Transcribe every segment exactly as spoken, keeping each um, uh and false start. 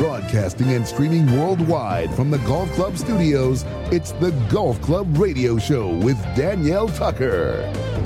Broadcasting and streaming worldwide from the Golf Club studios, it's the Golf Club Radio Show with Danielle Tucker.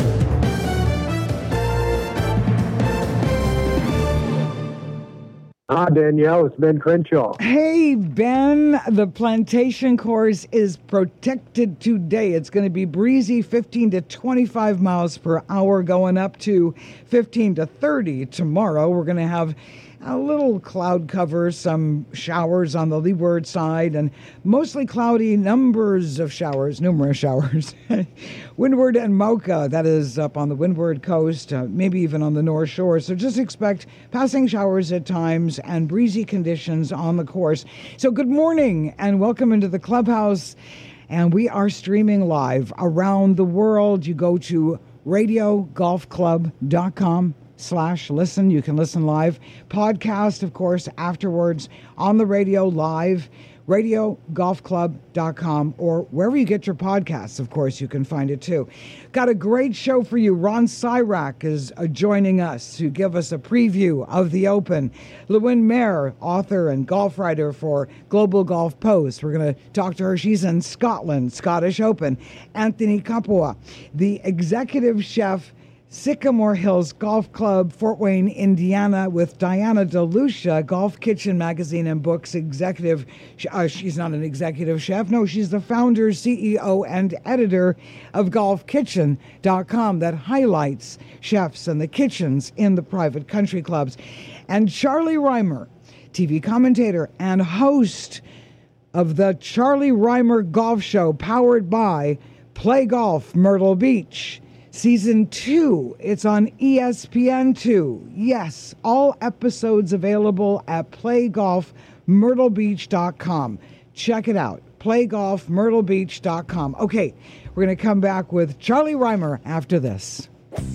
Hi, Danielle. It's Ben Crenshaw. Hey, Ben. The Plantation Course is protected today. It's going to be breezy, fifteen to twenty-five miles per hour, going up to fifteen to thirty tomorrow. We're going to have a little cloud cover, some showers on the leeward side, and mostly cloudy, numbers of showers, numerous showers. Windward and Mocha, that is up on the windward coast, uh, maybe even on the North Shore. So just expect passing showers at times and breezy conditions on the course. So good morning and welcome into the clubhouse. And we are streaming live around the world. You go to radio golf club dot com. slash listen. You can listen live. Podcast, of course, afterwards on the radio live, radio golf club dot com, or wherever you get your podcasts, of course, you can find it too. Got a great show for you. Ron Syrak is uh, joining us to give us a preview of the Open. Lewin Mayer, author and golf writer for Global Golf Post. We're going to talk to her. She's in Scotland, Scottish Open. Anthony Capua, the executive chef, Sycamore Hills Golf Club, Fort Wayne, Indiana, with Diana DeLucia, Golf Kitchen Magazine and Books executive. Uh, she's not an executive chef. No, she's the founder, C E O, and editor of golf kitchen dot com that highlights chefs and the kitchens in the private country clubs. And Charlie Rymer, T V commentator and host of the Charlie Rymer Golf Show, powered by Play Golf Myrtle Beach. Season two, it's on E S P N two. Yes, all episodes available at play golf myrtle beach dot com. Check it out, play golf myrtle beach dot com. Okay, we're going to come back with Charlie Rymer after this.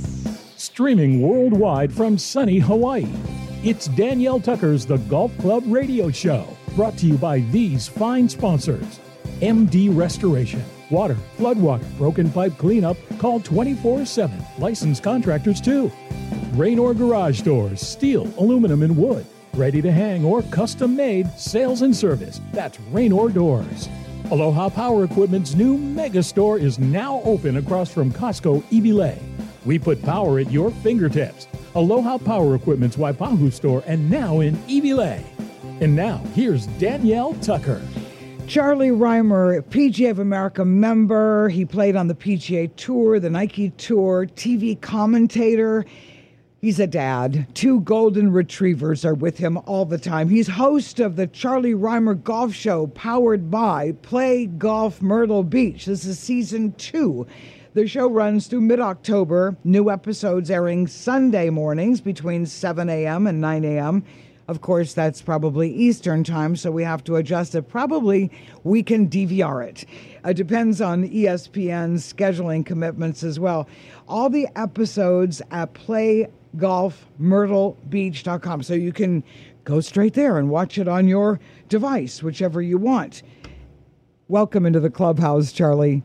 Streaming worldwide from sunny Hawaii, it's Danielle Tucker's The Golf Club Radio Show, brought to you by these fine sponsors. M D Restoration. Water, floodwater, broken pipe cleanup. Call twenty-four seven. Licensed contractors too. Raynor Garage Doors. Steel, aluminum, and wood. Ready to hang or custom made. Sales and service. That's Raynor Doors. Aloha Power Equipment's new mega store is now open across from Costco Ibilei. We put power at your fingertips. Aloha Power Equipment's Waipahu store and now in Ibilei. And now, here's Danielle Tucker. Charlie Rymer, P G A of America member. He played on the P G A Tour, the Nike Tour, T V commentator. He's a dad. Two golden retrievers are with him all the time. He's host of the Charlie Rymer Golf Show, powered by Play Golf Myrtle Beach. This is season two. The show runs through mid-October. New episodes airing Sunday mornings between seven a.m. and nine a.m. Of course, that's probably Eastern time, so we have to adjust it. Probably we can D V R it. It depends on E S P N's scheduling commitments as well. All the episodes at play golf myrtle beach dot com, so you can go straight there and watch it on your device, whichever you want. Welcome into the clubhouse, Charlie.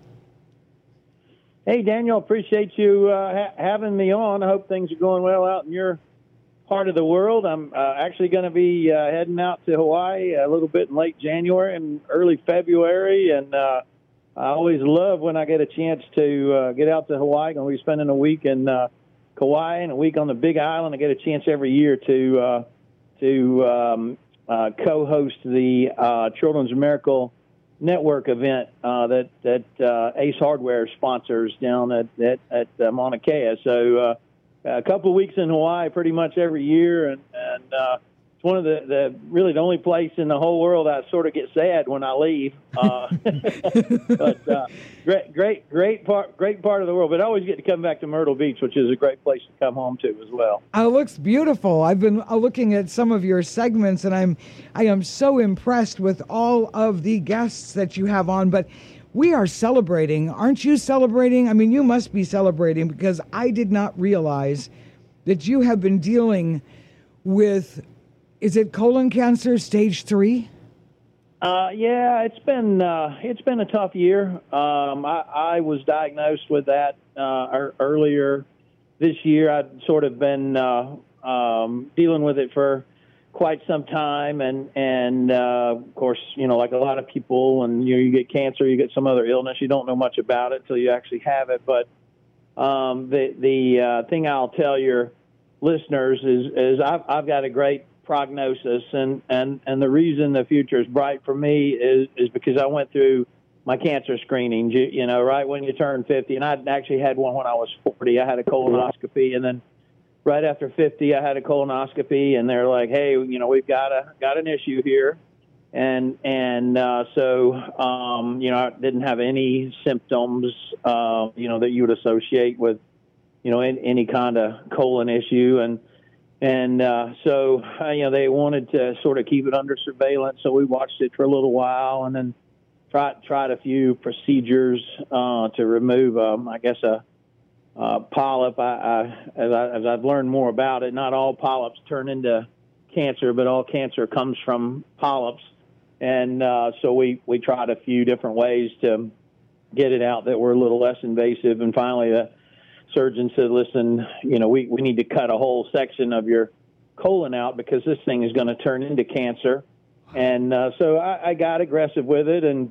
Hey, Daniel, appreciate you uh, ha- having me on. I hope things are going well out in your part of the world. I'm uh, actually going to be uh, heading out to Hawaii a little bit in late January and early February, and uh, I always love when I get a chance to uh, get out to Hawaii. I'm going to be spending a week in uh, Kauai and a week on the Big Island. I get a chance every year to uh, to um, uh, co-host the uh, Children's Miracle Network event uh, that that uh, Ace Hardware sponsors down at at, at uh, Mauna Kea. So. Uh, A couple of weeks in Hawaii pretty much every year, and, and uh, it's one of the, the really the only place in the whole world I sort of get sad when I leave. Uh, but uh, great, great, great part, great part of the world. But I always get to come back to Myrtle Beach, which is a great place to come home to as well. Oh, it looks beautiful. I've been looking at some of your segments, and I'm I am so impressed with all of the guests that you have on. But we are celebrating. Aren't you celebrating? I mean, you must be celebrating, because I did not realize that you have been dealing with, is it colon cancer stage three? Uh, yeah, it's been uh, it's been a tough year. Um, I, I was diagnosed with that uh, earlier this year. I'd sort of been uh, um, dealing with it for quite some time, and and uh, of course, you know, like a lot of people, and you know, you get cancer, you get some other illness, you don't know much about it until you actually have it. But um, the the uh, thing I'll tell your listeners is is I've I've got a great prognosis, and and and the reason the future is bright for me is is because I went through my cancer screening, you, you know, right when you turn fifty, and I actually had one when I was forty. I had a colonoscopy, and then right after fifty, I had a colonoscopy, and they're like, "Hey, you know, we've got a got an issue here," and and uh, so um, you know, I didn't have any symptoms, uh, you know, that you would associate with, you know, in, any kind of colon issue, and and uh, so uh, you know, they wanted to sort of keep it under surveillance, so we watched it for a little while, and then tried tried a few procedures uh, to remove, um, I guess, a Uh, polyp. I, I, as, I, as I've learned more about it, not all polyps turn into cancer, but all cancer comes from polyps. And uh, so we, we tried a few different ways to get it out that were a little less invasive. And finally, the surgeon said, listen, you know, we, we need to cut a whole section of your colon out because this thing is going to turn into cancer. And uh, so I, I got aggressive with it, and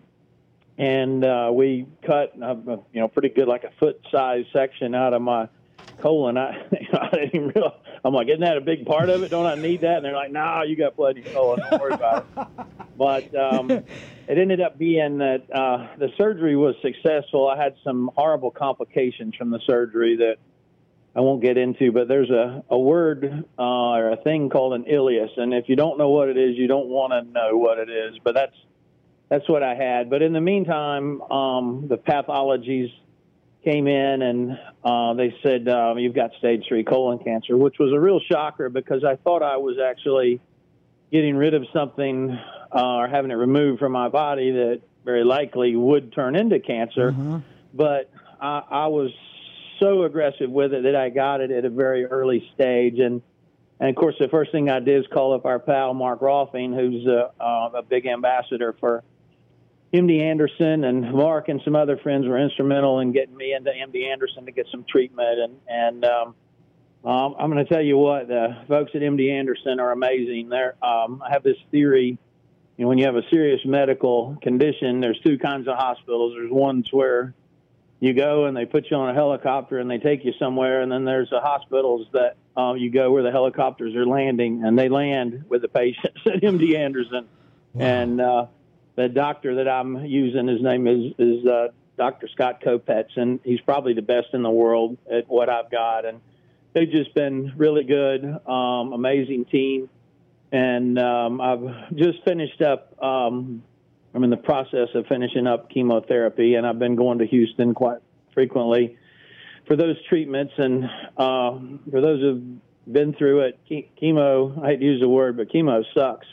And uh, we cut, uh, you know, pretty good, like a foot-sized section out of my colon. I, you know, I didn't even realize. I'm like, isn't that a big part of it? Don't I need that? And they're like, no, nah, you got plenty of colon. Don't worry about it. But um, it ended up being that uh, the surgery was successful. I had some horrible complications from the surgery that I won't get into, but there's a, a word uh, or a thing called an ileus. And if you don't know what it is, you don't want to know what it is. But that's That's what I had. But in the meantime, um, the pathologies came in, and uh, they said, uh, you've got stage three colon cancer, which was a real shocker because I thought I was actually getting rid of something uh, or having it removed from my body that very likely would turn into cancer. Mm-hmm. But I, I was so aggressive with it that I got it at a very early stage. And, and of course, the first thing I did is call up our pal, Mark Rolfing, who's a, uh, a big ambassador for M D Anderson, and Mark and some other friends were instrumental in getting me into M D Anderson to get some treatment. And, and um, um, I'm going to tell you what, the folks at M D Anderson are amazing. They're, um, I have this theory, you know, when you have a serious medical condition, there's two kinds of hospitals. There's ones where you go and they put you on a helicopter and they take you somewhere, and then there's the hospitals that uh, you go where the helicopters are landing, and they land with the patients at M D Anderson. Wow. And uh, the doctor that I'm using, his name is, is uh, Doctor Scott Kopetz, and he's probably the best in the world at what I've got. And they've just been really good, um, amazing team. And um, I've just finished up, um, I'm in the process of finishing up chemotherapy, and I've been going to Houston quite frequently for those treatments. And uh, for those who've been through it, chemo, I hate to use the word, but chemo sucks.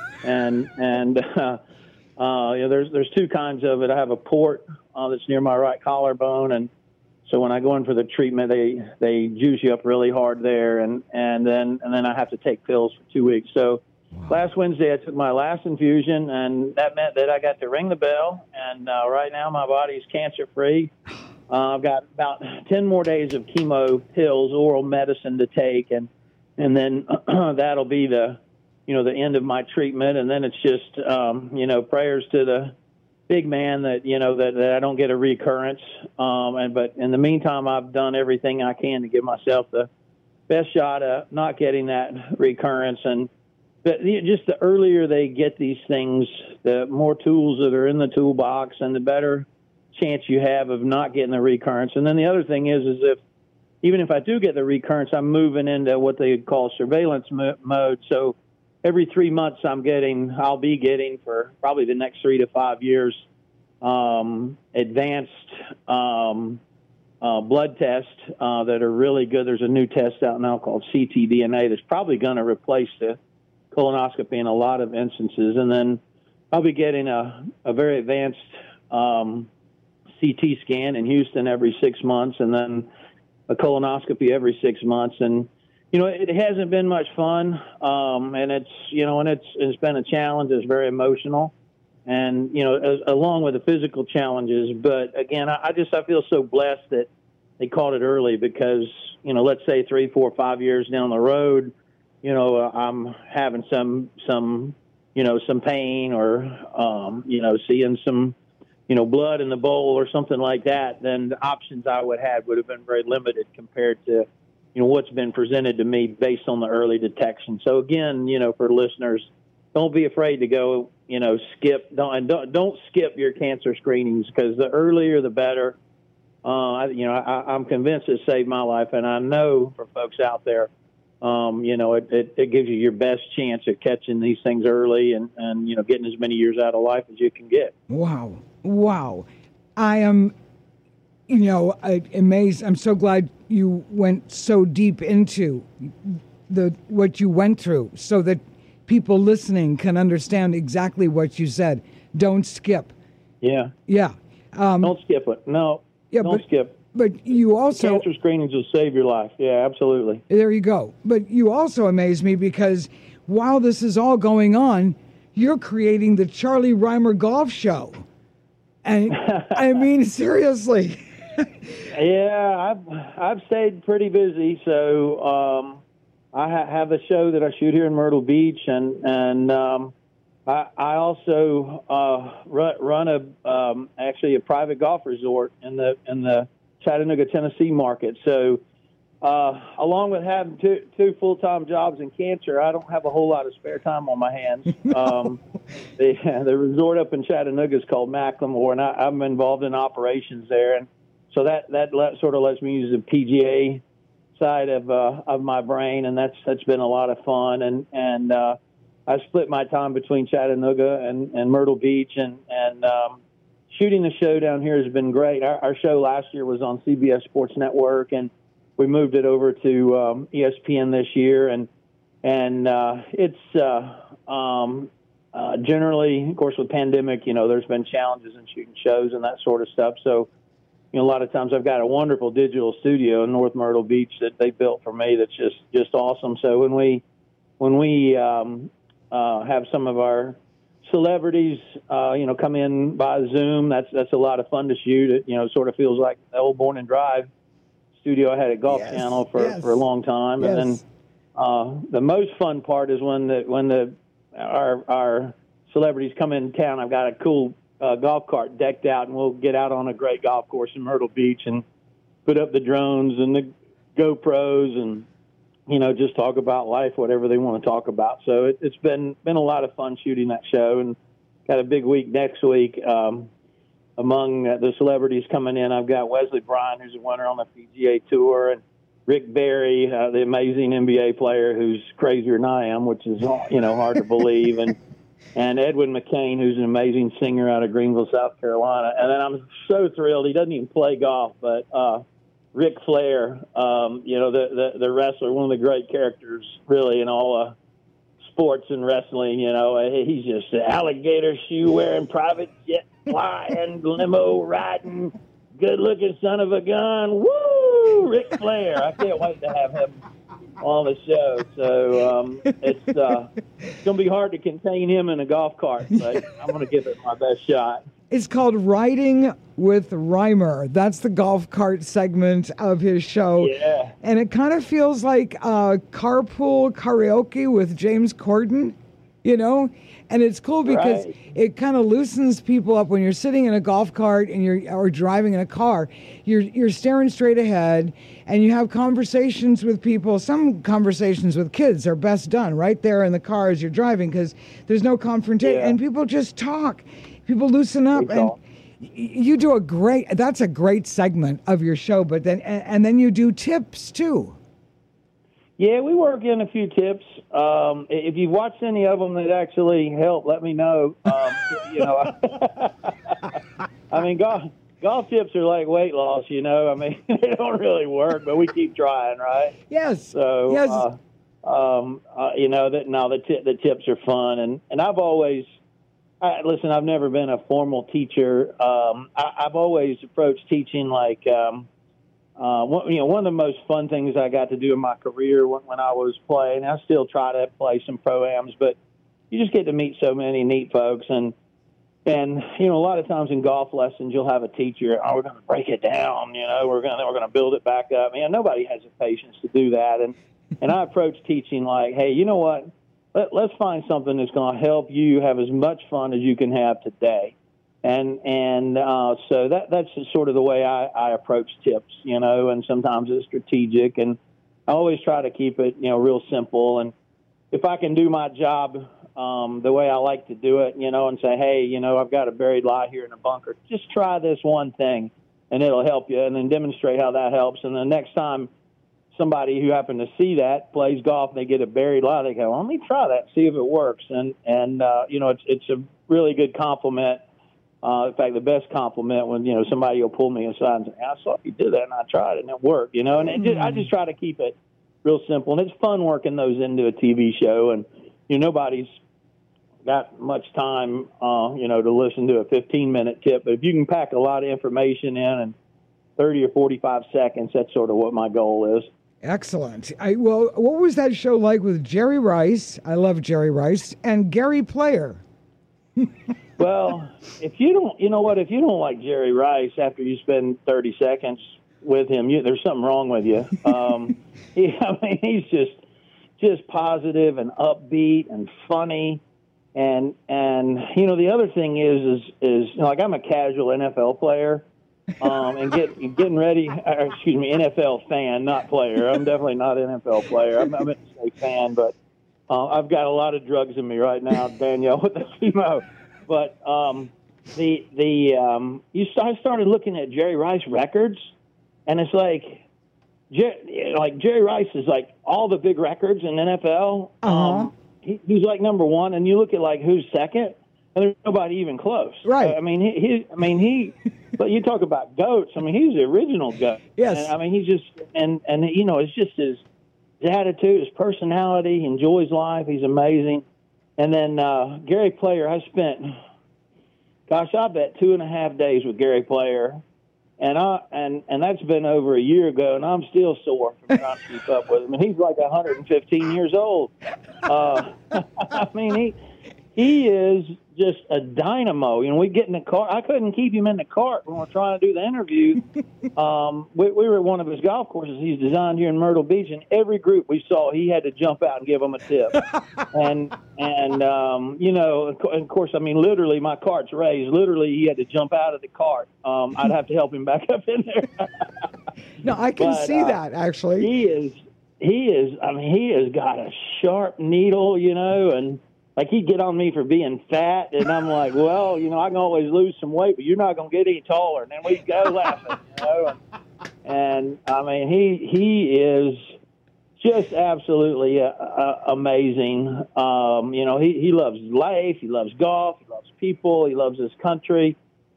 and and uh, uh, you know, there's there's two kinds of it. I have a port uh, that's near my right collarbone, and so when I go in for the treatment, they they juice you up really hard there, and and then and then I have to take pills for two weeks. So wow. Last Wednesday I took my last infusion, and that meant that I got to ring the bell. And uh, right now my body's cancer free. Uh, I've got about ten more days of chemo pills, oral medicine to take, and and then that'll be the you know the end of my treatment. And then it's just um, you know prayers to the big man that you know that, that I don't get a recurrence. Um, and but in the meantime, I've done everything I can to give myself the best shot at not getting that recurrence. And but just the earlier they get these things, the more tools that are in the toolbox, and the better chance you have of not getting the recurrence. And then the other thing is, is if even if I do get the recurrence, I'm moving into what they call surveillance mo- mode. So every three months, I'm getting, I'll be getting for probably the next three to five years, um, advanced um, uh, blood tests uh, that are really good. There's a new test out now called C T D N A that's probably going to replace the colonoscopy in a lot of instances. And then I'll be getting a, a very advanced um, C T scan in Houston every six months, and then a colonoscopy every six months. And you know, it hasn't been much fun, um, and it's you know, and it's it's been a challenge. It's very emotional, and you know, as, along with the physical challenges. But again, I, I just I feel so blessed that they caught it early, because you know, let's say three, four, five years down the road, you know, uh, I'm having some, some, you know, some pain or, um, you know, seeing some, you know, blood in the bowl or something like that, then the options I would have would have been very limited compared to, you know, what's been presented to me based on the early detection. So again, you know, for listeners, don't be afraid to go, you know, skip, don't, don't, don't skip your cancer screenings, because the earlier the better. Uh, I, you know, I, I'm convinced it saved my life, and I know for folks out there, um, you know, it, it, it gives you your best chance at catching these things early and, and, you know, getting as many years out of life as you can get. Wow. Wow. I am, you know, amazed. I'm so glad you went so deep into the what you went through so that people listening can understand exactly what you said. Don't skip. Yeah. Yeah. Um, Don't skip it. No. Yeah, don't but, skip. But you also... Cancer screenings will save your life. Yeah, absolutely. There you go. But you also amaze me because while this is all going on, you're creating the Charlie Rymer Golf Show. And I mean, seriously. Yeah, I've I've stayed pretty busy. So um, I ha- have a show that I shoot here in Myrtle Beach, and and um, I, I also uh, run, run a um, actually a private golf resort in the in the Chattanooga, Tennessee market. So uh, along with having two two full time jobs in cancer, I don't have a whole lot of spare time on my hands. Um, the the resort up in Chattanooga is called Macklemore, and I, I'm involved in operations there, and so that that let, sort of lets me use the P G A side of uh, of my brain, and that's that's been a lot of fun. And and uh, I split my time between Chattanooga and, and Myrtle Beach, and and um, shooting the show down here has been great. Our, our show last year was on C B S Sports Network, and we moved it over to um, E S P N this year, and and uh, it's uh, um, uh, generally, of course, with pandemic, you know, there's been challenges in shooting shows and that sort of stuff. So, you know, a lot of times I've got a wonderful digital studio in North Myrtle Beach that they built for me that's just just awesome. So when we when we um, uh, have some of our celebrities, uh, you know, come in by Zoom, that's that's a lot of fun to shoot. It, you know, sort of feels like the old Born and Drive studio I had at Golf yes, Channel for, yes. for a long time. Yes. And then uh, the most fun part is when the when the our our celebrities come in town. I've got a cool uh, golf cart decked out, and we'll get out on a great golf course in Myrtle Beach and put up the drones and the GoPros and, you know, just talk about life, whatever they want to talk about. So it, it's been been a lot of fun shooting that show, and got a big week next week. Um, among uh, the celebrities coming in, I've got Wesley Bryan, who's a winner on the P G A Tour, and Rick Barry, uh, the amazing N B A player who's crazier than I am, which is, you know, hard to believe, and and Edwin McCain, who's an amazing singer out of Greenville, South Carolina. And then I'm so thrilled, he doesn't even play golf, but uh, Ric Flair, um, you know, the, the the wrestler, one of the great characters, really, in all uh, sports and wrestling. You know, he's just an alligator shoe wearing, private jet flying, limo riding, good looking son of a gun. Woo, Ric Flair! I can't wait to have him on the show. So um, it's uh, it's gonna be hard to contain him in a golf cart, but I'm gonna give it my best shot. It's called Riding with Rymer. That's the golf cart segment of his show. Yeah. And it kind of feels like uh, carpool karaoke with James Corden, you know? And it's cool because Right. it kind of loosens people up when you're sitting in a golf cart and you're or driving in a car. You're you're staring straight ahead, and you have conversations with people. Some conversations with kids are best done right there in the car as you're driving because there's no confrontation, Yeah. and people just talk. People loosen up, We and talk. y- you do a great. That's a great segment of your show. But then and, and then you do tips too. Yeah, we work in a few tips. Um, if you've watched any of them that actually help, let me know. Um, you know, I mean, golf, golf tips are like weight loss. You know, I mean, they don't really work, but we keep trying, right? Yes. So, yes. uh, um, uh, you know, that now the t- the tips are fun, and and I've always. I, listen, I've never been a formal teacher. Um, I, I've always approached teaching like. Um, Uh, one, you know, one of the most fun things I got to do in my career when, when I was playing, I still try to play some pro-ams, but you just get to meet so many neat folks. And, and you know, a lot of times in golf lessons, you'll have a teacher, oh, we're going to break it down, you know, we're going to we're going to build it back up. Man, nobody has the patience to do that. And And I approach teaching like, hey, you know what? Let, let's find something that's going to help you have as much fun as you can have today. And and uh, so that that's sort of the way I, I approach tips, you know, and sometimes it's strategic. And I always try to keep it, you know, real simple. And if I can do my job um, the way I like to do it, you know, and say, hey, you know, I've got a buried lie here in a bunker. Just try this one thing, and it'll help you, and then demonstrate how that helps. And the next time somebody who happened to see that plays golf and they get a buried lie, they go, well, let me try that, see if it works. And, and uh, you know, it's it's a really good compliment. Uh, in fact, the best compliment when, you know, somebody will pull me aside and say, I saw you do that, and I tried it, and it worked, you know. And it just, I just try to keep it real simple. And it's fun working those into a T V show. And, you know, nobody's got much time, uh, you know, to listen to a fifteen-minute tip. But if you can pack a lot of information in in thirty or forty-five seconds, that's sort of what my goal is. Excellent. I, well, what was that show like with Jerry Rice? I love Jerry Rice. And Gary Player. Well, if you don't, you know what, if you don't like Jerry Rice after you spend thirty seconds with him, you, there's something wrong with you. Um, he, I mean, he's just, just positive and upbeat and funny. And, and, you know, the other thing is, is, is you know, like I'm a casual N F L player, um, and get, getting ready, or, excuse me, N F L fan, not player. I'm definitely not an N F L player. I'm, I meant to say fan, but, uh, I've got a lot of drugs in me right now, Danielle, with the chemo. But um, the the um, you I started looking at Jerry Rice records, and it's like, Jer- like Jerry Rice is like all the big records in N F L. Uh-huh. Um, he, he's like number one, and you look at like who's second, and there's nobody even close. Right. I mean, he, he I mean he. But you talk about goats. I mean, he's the original goat. Yes. And, I mean, he's just and and you know, it's just his, his attitude, his personality. He enjoys life. He's amazing. And then uh, Gary Player, I spent, gosh, I bet two and a half days with Gary Player, and I and, and that's been over a year ago, and I'm still sore from trying to keep up with him. And he's like one hundred fifteen years old. Uh, I mean, he he is just a dynamo. You know, we get in the car. I couldn't keep him in the cart when we're trying to do the interview. Um, we, we were at one of his golf courses he's designed here in Myrtle Beach, and every group we saw, he had to jump out and give them a tip. and, and um, you know, of course, I mean, literally, my cart's raised. Literally, he had to jump out of the cart. Um, I'd have to help him back up in there. No, I can But, see uh, that, actually. He is, he is, I mean, he has got a sharp needle, you know, and like he'd get on me for being fat, and I'm like, well, you know, I can always lose some weight, but you're not going to get any taller. And then we'd go laughing, you know. And, and I mean, he he is just absolutely uh, uh, amazing. Um, you know, he, he loves life, he loves golf, he loves people, he loves his country.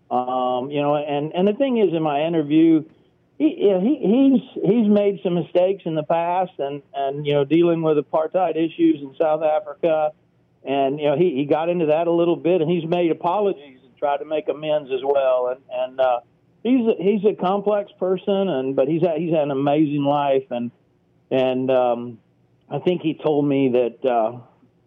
Um, you know, and, and the thing is, in my interview, he, you know, he he's he's made some mistakes in the past, and, and you know, dealing with apartheid issues in South Africa. And, you know, he, he got into that a little bit, and he's made apologies and tried to make amends as well. And, and uh, he's a, he's a complex person, and but he's had, he's had an amazing life. And and um, I think he told me that uh,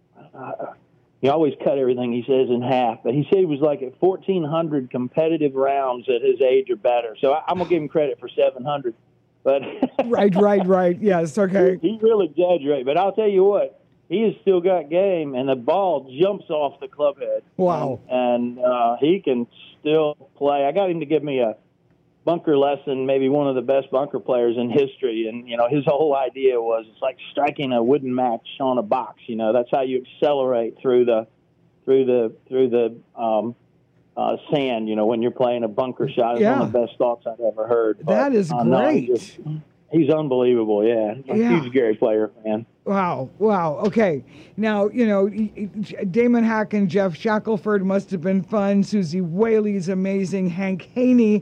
uh, he always cut everything he says in half. But he said he was like at fourteen hundred competitive rounds at his age or better. So I, I'm going to give him credit for seven hundred. But right, right, right. Yes, okay. He, he really exaggerated. But I'll tell you what. He has still got game, and the ball jumps off the club head. Wow. And, and uh, he can still play. I got him to give me a bunker lesson, maybe one of the best bunker players in history. And, you know, his whole idea was it's like striking a wooden match on a box. You know, that's how you accelerate through the through the, through the um, uh, sand, you know, when you're playing a bunker shot. It's yeah. one of the best thoughts I've ever heard. That but, is uh, great. No, he's, just, he's unbelievable, yeah. I'm yeah. a huge Gary Player fan. Wow, wow. Okay. Now, you know, Damon Hack and Jeff Shackelford must have been fun. Susie Whaley's amazing. Hank Haney,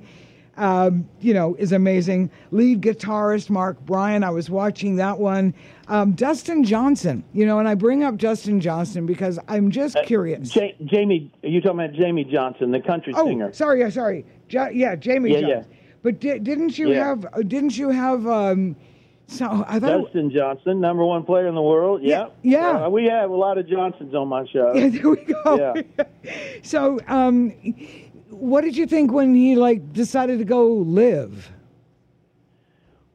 um, you know, is amazing. Lead guitarist Mark Bryan, I was watching that one. Um, Dustin Johnson, you know, and I bring up Dustin Johnson because I'm just Uh, curious. J- Jamie, are you talking about Jamie Johnson, the country oh, singer? sorry, yeah, sorry. Jo- yeah, Jamie Yeah, Johnson. yeah. But di- didn't you Yeah. have, uh, didn't you have, um, so I thought Dustin Johnson, number one player in the world. Yeah, Yeah. yeah. Uh, we have a lot of Johnsons on my show. Yeah, there we go. Yeah. So, um, what did you think when he like decided to go live?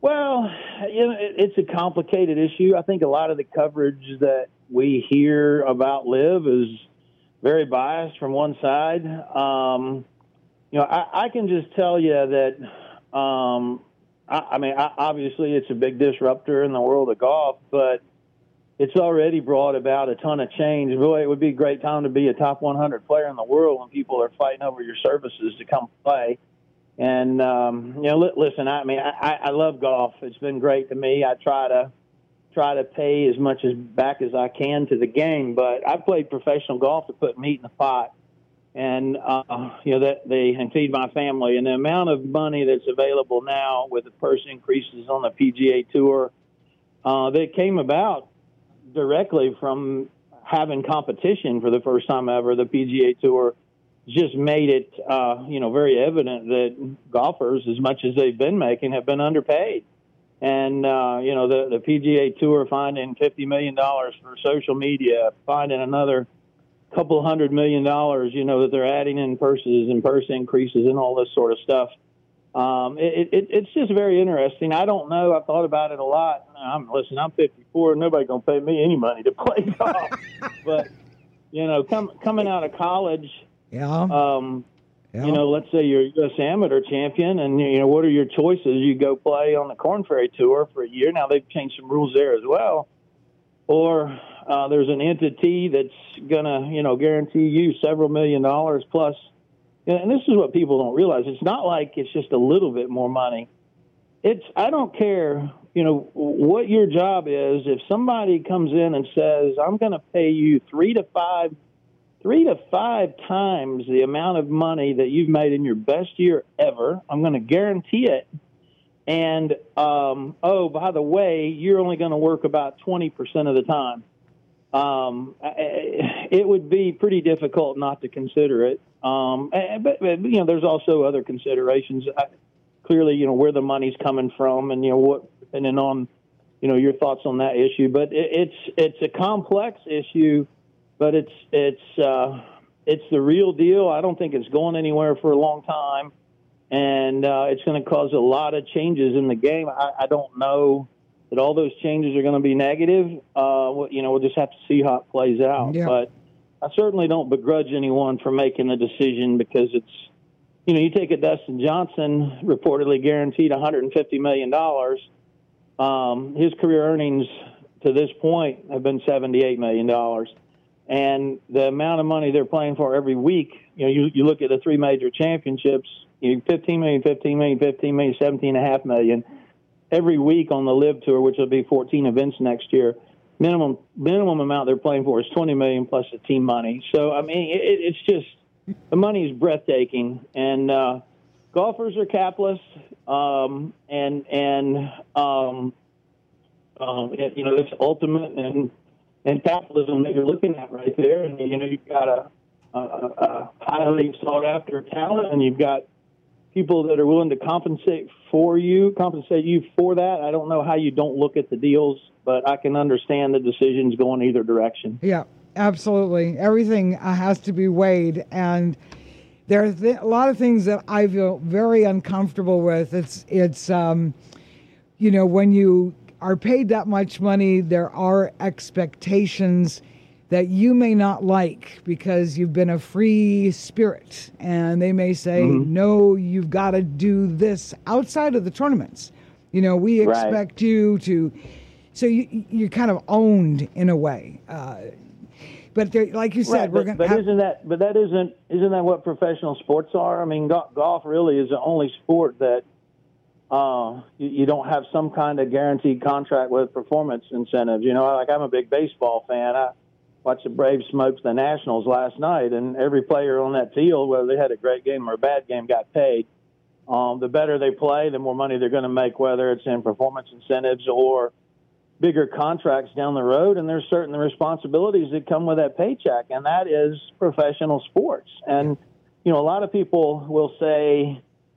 Well, you know, it, it's a complicated issue. I think a lot of the coverage that we hear about LIV is very biased from one side. Um, you know, I, I can just tell you that, um, I, I mean, I, obviously it's a big disruptor in the world of golf, but it's already brought about a ton of change. Boy, it would be a great time to be a top one hundred player in the world when people are fighting over your services to come play. And, um, you know, li- listen, I mean, I, I love golf. It's been great to me. I try to try to pay as much as back as I can to the game, but I played professional golf to put meat in the pot and, uh, you know, that they and feed my family. And the amount of money that's available now with the purse increases on the P G A Tour, uh, that came about directly from having competition for the first time ever. The P G A Tour just made it, uh, you know, very evident that golfers, as much as they've been making, have been underpaid. And, uh, you know, the, the P G A Tour finding fifty million dollars for social media, finding another couple hundred million dollars, you know, that they're adding in purses and purse increases and all this sort of stuff. Um, it, it, it's just very interesting. I don't know. I've thought about it a lot. I'm, listen, I'm fifty-four. Nobody's going to pay me any money to play golf. But, you know, come, coming out of college, Yeah. Um, yeah. you know, let's say you're a U S amateur champion, and, you know, what are your choices? You go play on the Korn Ferry Tour for a year. Now, they've changed some rules there as well. Or uh, there's an entity that's going to, you know, guarantee you several million dollars plus. And this is what people don't realize. It's not like it's just a little bit more money. It's, I don't care, you know, what your job is. If somebody comes in and says, I'm going to pay you three to five Three to five times the amount of money that you've made in your best year ever. I'm going to guarantee it. And, um, oh, by the way, you're only going to work about twenty percent of the time. Um, it would be pretty difficult not to consider it. Um, but, but, you know, there's also other considerations. I, clearly, you know, where the money's coming from and, you know, what, depending on, you know, your thoughts on that issue. But it, it's it's a complex issue. But it's it's uh, it's the real deal. I don't think it's going anywhere for a long time, and uh, it's going to cause a lot of changes in the game. I, I don't know that all those changes are going to be negative. Uh, you know, we'll just have to see how it plays out. Yeah. But I certainly don't begrudge anyone for making the decision because it's, you know, you take a Dustin Johnson, reportedly guaranteed one hundred fifty million dollars. Um, his career earnings to this point have been seventy-eight million dollars. And the amount of money they're playing for every week, you know, you, you look at the three major championships, you know, fifteen million, fifteen million, fifteen million, seventeen and a half million every week on the LIV Tour, which will be fourteen events next year. Minimum minimum amount they're playing for is twenty million plus the team money. So I mean, it, it's just the money is breathtaking, and uh, golfers are capitalists, um, and and um, um, it, you know, it's ultimate and. And capitalism that you're looking at right there. And, you know, you've got a, a, a highly sought-after talent, and you've got people that are willing to compensate for you, compensate you for that. I don't know how you don't look at the deals, but I can understand the decisions going either direction. Yeah, absolutely. Everything uh, has to be weighed, and there's th- a lot of things that I feel very uncomfortable with. It's, it's um, you know, when you are paid that much money, there are expectations that you may not like because you've been a free spirit. And they may say, mm-hmm. no, you've got to do this outside of the tournaments. You know, we expect right. you to, so you, you're kind of owned in a way. Uh, but like you said, right, we're going to. But isn't that? But that isn't. Isn't that what professional sports are? I mean, go- golf really is the only sport that Uh, you, you don't have some kind of guaranteed contract with performance incentives. You know, like I'm a big baseball fan. I watched the Braves smoke the Nationals last night, and every player on that field, whether they had a great game or a bad game, got paid. Um, the better they play, the more money they're going to make, whether it's in performance incentives or bigger contracts down the road. And there's certain responsibilities that come with that paycheck, and that is professional sports. And, you know, a lot of people will say,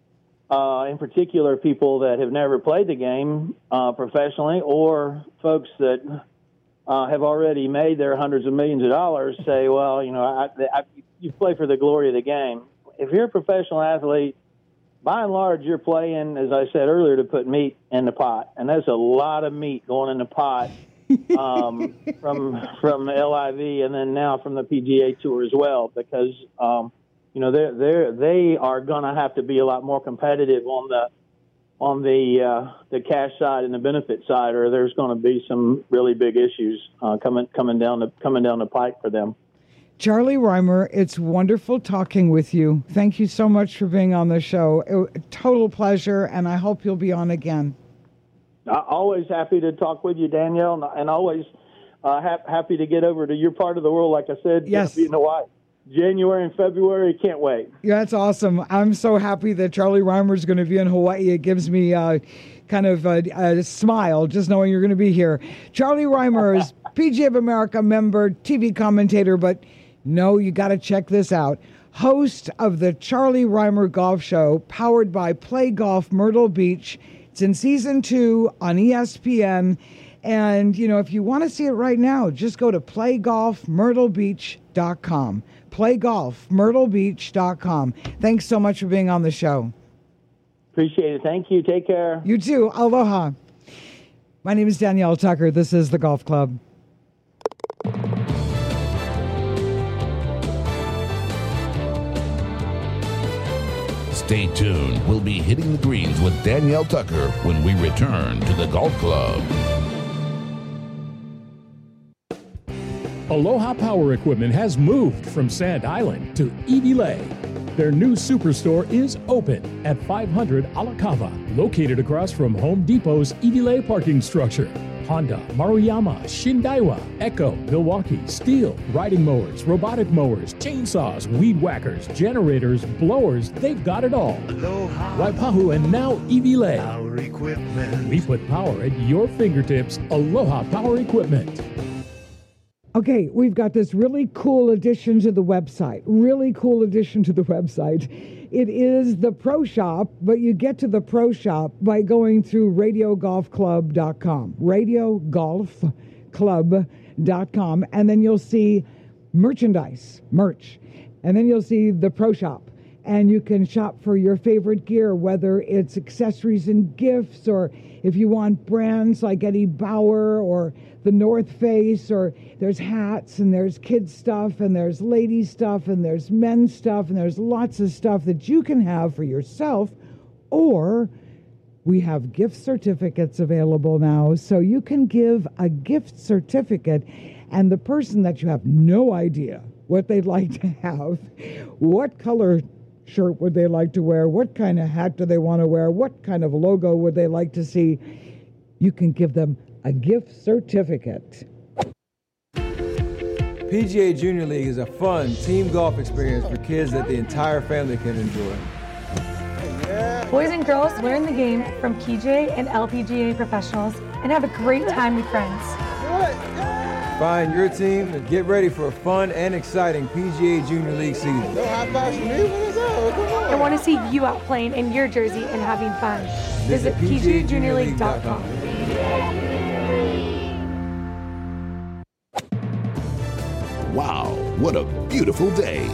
Uh, in particular, people that have never played the game uh, professionally or folks that uh, have already made their hundreds of millions of dollars say, well, you know, I, I, you play for the glory of the game. If you're a professional athlete, by and large, you're playing, as I said earlier, to put meat in the pot, and there's a lot of meat going in the pot um, from from L I V, and then now from the P G A Tour as well, because um, you know they they they are going to have to be a lot more competitive on the on the uh, the cash side and the benefit side, or there's going to be some really big issues uh, coming coming down the coming down the pike for them. Charlie Rymer, it's wonderful talking with you. Thank you so much for being on the show. It, a total pleasure, and I hope you'll be on again. Uh, always happy to talk with you, Danielle, and, and always uh, ha- happy to get over to your part of the world. Like I said, yes, in Hawaii, January and February. Can't wait. Yeah, that's awesome. I'm so happy that Charlie Rymer is going to be in Hawaii. It gives me uh, kind of a, a smile just knowing you're going to be here. Charlie Rymer is P G A of America member, T V commentator, but no, you got to check this out. Host of the Charlie Rymer Golf Show, powered by Play Golf Myrtle Beach. It's in season two on E S P N. And, you know, if you want to see it right now, just go to play golf myrtle beach dot com. play golf myrtle beach dot com. Thanks so much for being on the show. Appreciate it. Thank you. Take care. You too. Aloha. My name is Danielle Tucker. This is The Golf Club. Stay tuned. We'll be hitting the greens with Danielle Tucker when we return to the Golf Club. Aloha Power Equipment has moved from Sand Island to Iwilei. Their new superstore is open at five hundred Alakava, located across from Home Depot's Iwilei parking structure. Honda, Maruyama, Shindaiwa, Echo, Milwaukee, Steel, riding mowers, robotic mowers, chainsaws, weed whackers, generators, blowers, they've got it all. Aloha. Waipahu and now Iwilei. Power Equipment. We put power at your fingertips. Aloha Power Equipment. Okay, we've got this really cool addition to the website. Really cool addition to the website. It is the Pro Shop, but you get to the Pro Shop by going through radio golf club dot com. radio golf club dot com. And then you'll see merchandise, merch. And then you'll see the Pro Shop. And you can shop for your favorite gear, whether it's accessories and gifts, or if you want brands like Eddie Bauer or the North Face, or there's hats and there's kids stuff and there's ladies stuff and there's men's stuff and there's lots of stuff that you can have for yourself. Or we have gift certificates available now, so you can give a gift certificate, and the person that you have no idea what they'd like to have, what color shirt would they like to wear, what kind of hat do they want to wear, what kind of logo would they like to see, you can give them a gift certificate. P G A Junior League is a fun team golf experience for kids that the entire family can enjoy. Boys and girls learn the game from P G A and L P G A professionals and have a great time with friends. Find your team and get ready for a fun and exciting P G A Junior League season. I want to see you out playing in your jersey and having fun. Visit P G A Junior League dot com. Wow, what a beautiful day.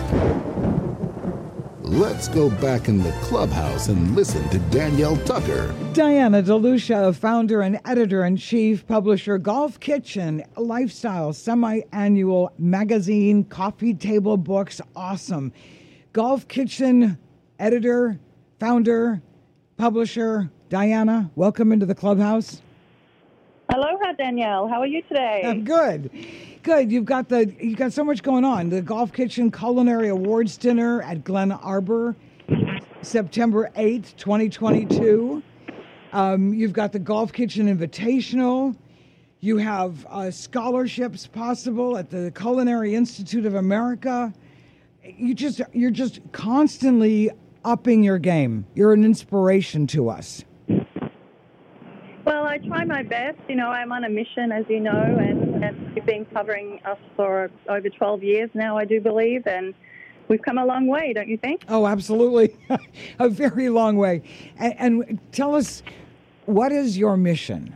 Let's go back in the clubhouse and listen to Danielle Tucker. Diana DeLucia, founder and editor-in-chief, publisher, Golf Kitchen, lifestyle, semi-annual magazine, coffee table books, awesome. Golf Kitchen, editor, founder, publisher, Diana, welcome into the clubhouse. Aloha, Danielle. How are you today? I'm good. Good. You've got the you've got so much going on. The Golf Kitchen Culinary Awards Dinner at Glen Arbor, September eighth, twenty twenty-two. Um, you've got the Golf Kitchen Invitational. You have uh, scholarships possible at the Culinary Institute of America. You just you're just constantly upping your game. You're an inspiration to us. Well, I try my best. You know, I'm on a mission, as you know, and, and you've been covering us for over twelve years now, I do believe, and we've come a long way, don't you think? Oh, absolutely. A very long way. And, and tell us, what is your mission?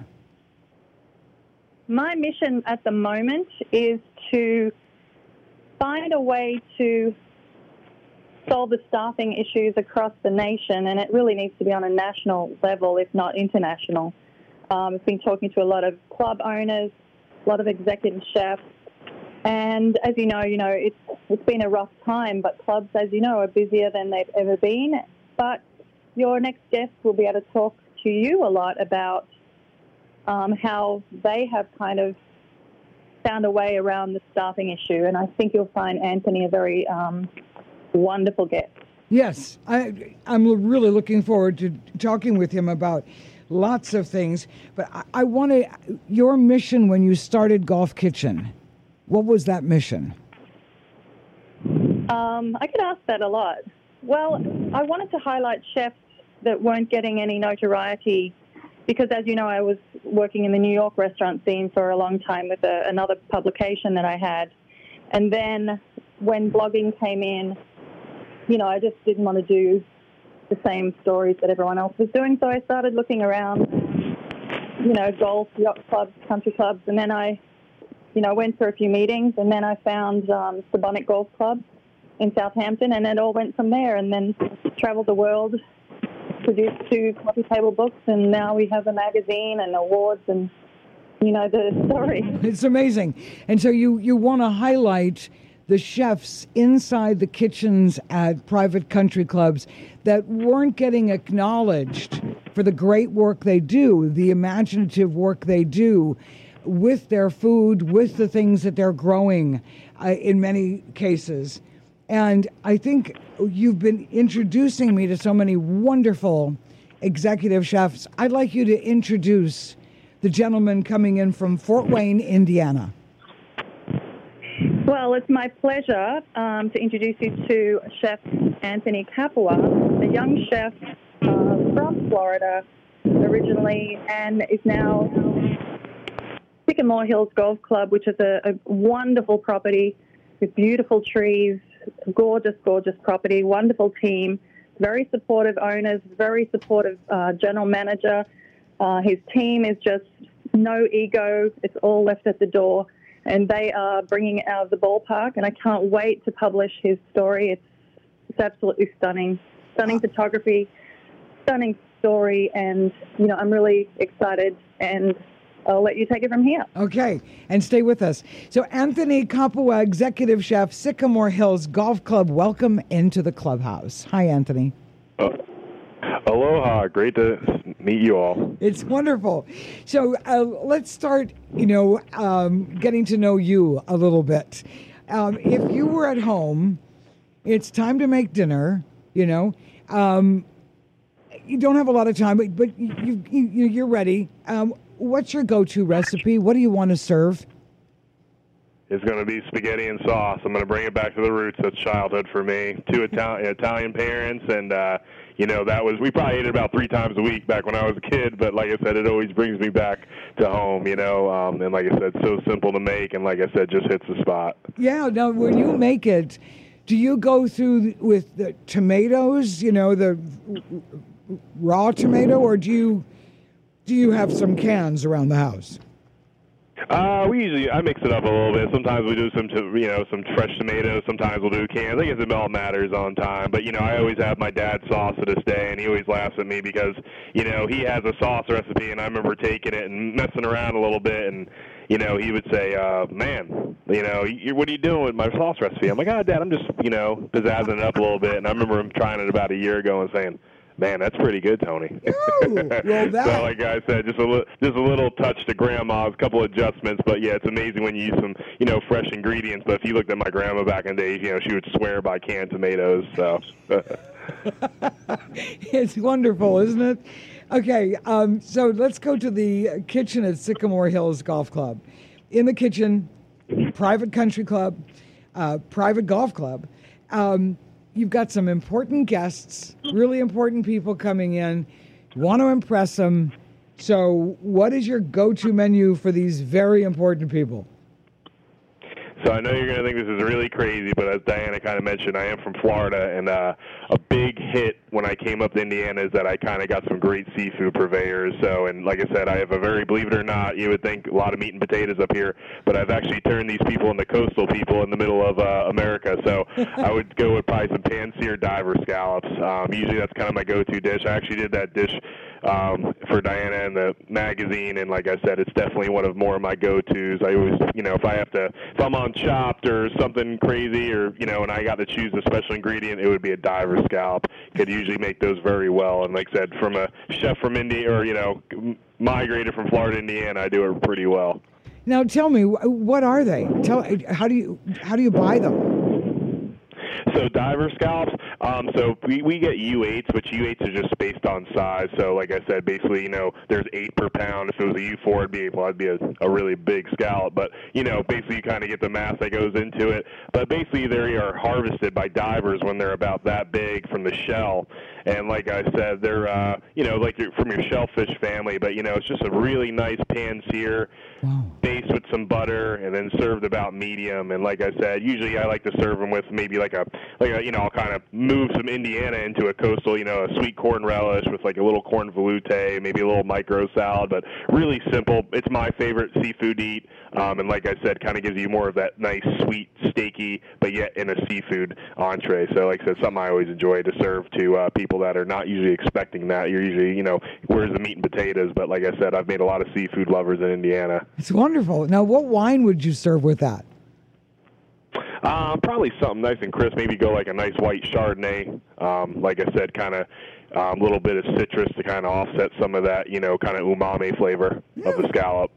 My mission at the moment is to find a way to solve the staffing issues across the nation, and it really needs to be on a national level, if not international. Um, I've been talking to a lot of club owners, a lot of executive chefs, and as you know, you know it's it's been a rough time, but clubs, as you know, are busier than they've ever been. But your next guest will be able to talk to you a lot about um, how they have kind of found a way around the staffing issue, and I think you'll find Anthony a very um, wonderful guest. Yes, I, I'm really looking forward to talking with him about lots of things. But I, I want to, your mission when you started Golf Kitchen, what was that mission? Um, I get asked that a lot. Well, I wanted to highlight chefs that weren't getting any notoriety because, as you know, I was working in the New York restaurant scene for a long time with a, another publication that I had. And then when blogging came in, you know, I just didn't want to do the same stories that everyone else was doing. So I started looking around, you know, golf, yacht clubs, country clubs. And then I, you know, went for a few meetings. And then I found um, Sabonic Golf Club in Southampton. And it all went from there. And then traveled the world, produced two coffee table books, and now we have a magazine and awards, and you know the story. It's amazing. And so you, you want to highlight the chefs inside the kitchens at private country clubs that weren't getting acknowledged for the great work they do, the imaginative work they do with their food, with the things that they're growing uh, in many cases. And I think you've been introducing me to so many wonderful executive chefs. I'd like you to introduce the gentleman coming in from Fort Wayne, Indiana. Well, it's my pleasure um, to introduce you to Chef Anthony Capua, a young chef uh, from Florida originally, and is now Sycamore Hills Golf Club, which is a, a wonderful property with beautiful trees, gorgeous, gorgeous property, wonderful team, very supportive owners, very supportive uh, general manager. Uh, his team is just no ego. It's all left at the door. And they are bringing it out of the ballpark. And I can't wait to publish his story. It's, it's absolutely stunning. Stunning photography, stunning story. And, you know, I'm really excited. And I'll let you take it from here. Okay, and stay with us. So Anthony Capua, Executive Chef, Sycamore Hills Golf Club, welcome into the clubhouse. Hi, Anthony. Uh, aloha, great to meet you all. It's wonderful. So uh, let's start, you know, um, getting to know you a little bit. Um, if you were at home, it's time to make dinner, you know. Um, you don't have a lot of time, but, but you, you, you're ready. Um, What's your go-to recipe? What do you want to serve? It's going to be spaghetti and sauce. I'm going to bring it back to the roots. That's childhood for me. Two Italian Italian parents, and uh, you know that was we probably ate it about three times a week back when I was a kid. But like I said, it always brings me back to home. You know, um, and like I said, so simple to make, and like I said, just hits the spot. Yeah. Now, when you make it, do you go through with the tomatoes? You know, the raw tomato, or do you? Do you have some cans around the house? Uh, we usually, I mix it up a little bit. Sometimes we do some, you know, some fresh tomatoes. Sometimes we'll do cans. I guess it all matters on time. But, you know, I always have my dad's sauce to this day, and he always laughs at me because, you know, he has a sauce recipe, and I remember taking it and messing around a little bit, and, you know, he would say, uh, man, you know, you, what are you doing with my sauce recipe? I'm like, oh, Dad, I'm just, you know, pizzazzing it up a little bit. And I remember him trying it about a year ago and saying, man, that's pretty good, Tony. Ooh, well, that... So, like I said, just a li- just a little touch to Grandma's, a couple adjustments. But yeah, it's amazing when you use some, you know, fresh ingredients. But if you looked at my grandma back in the days, you know, she would swear by canned tomatoes. So it's wonderful, isn't it? Okay, um, so let's go to the kitchen at Sycamore Hills Golf Club. In the kitchen, private country club, uh, private golf club. Um, You've got some important guests, really important people coming in. You want to impress them. So what is your go-to menu for these very important people? So I know you're going to think this is really crazy, but as Diana kind of mentioned, I am from Florida, and uh, a big hit when I came up to Indiana is that I kind of got some great seafood purveyors. So, and like I said, I have a very, believe it or not, you would think a lot of meat and potatoes up here, but I've actually turned these people into coastal people in the middle of uh, America. So I would go with probably some pan-seared diver scallops. Um, usually that's kind of my go-to dish. I actually did that dish um, for Diana in the magazine, and like I said, it's definitely one of more of my go-tos. I always, you know, if I have to, if I'm on Chopped or something crazy, or you know, and I got to choose a special ingredient, it would be a diver scallop. Could usually make those very well, and like I said, from a chef from India, or you know, migrated from Florida to Indiana, I do it pretty well. Now, tell me, what are they? Tell how do you how do you buy them? So diver scallops, um, so we, we get U eights, which U eights are just based on size. So like I said, basically, you know, there's eight per pound. If it was a U four, it'd be, well, it'd be a, a really big scallop. But, you know, basically you kind of get the math that goes into it. But basically they are harvested by divers when they're about that big from the shell. And like I said, they're, uh, you know, like you're from your shellfish family. But, you know, it's just a really nice pan-sear, wow. based with some butter, and then served about medium. And like I said, usually I like to serve them with maybe like a, like a, you know, I'll kind of move some Indiana into a coastal, you know, a sweet corn relish with like a little corn veloute, maybe a little micro salad, but really simple. It's my favorite seafood to eat. Um, and like I said, kind of gives you more of that nice, sweet, steaky, but yet in a seafood entree. So like I said, something I always enjoy to serve to uh, people that are not usually expecting that. You're usually, you know, where's the meat and potatoes? But like I said, I've made a lot of seafood lovers in Indiana. It's wonderful. Now, what wine would you serve with that? Um, probably something nice and crisp. Maybe go like a nice white Chardonnay. Um, like I said, kind of a um, little bit of citrus to kind of offset some of that, you know, kind of umami flavor yeah. of the scallop.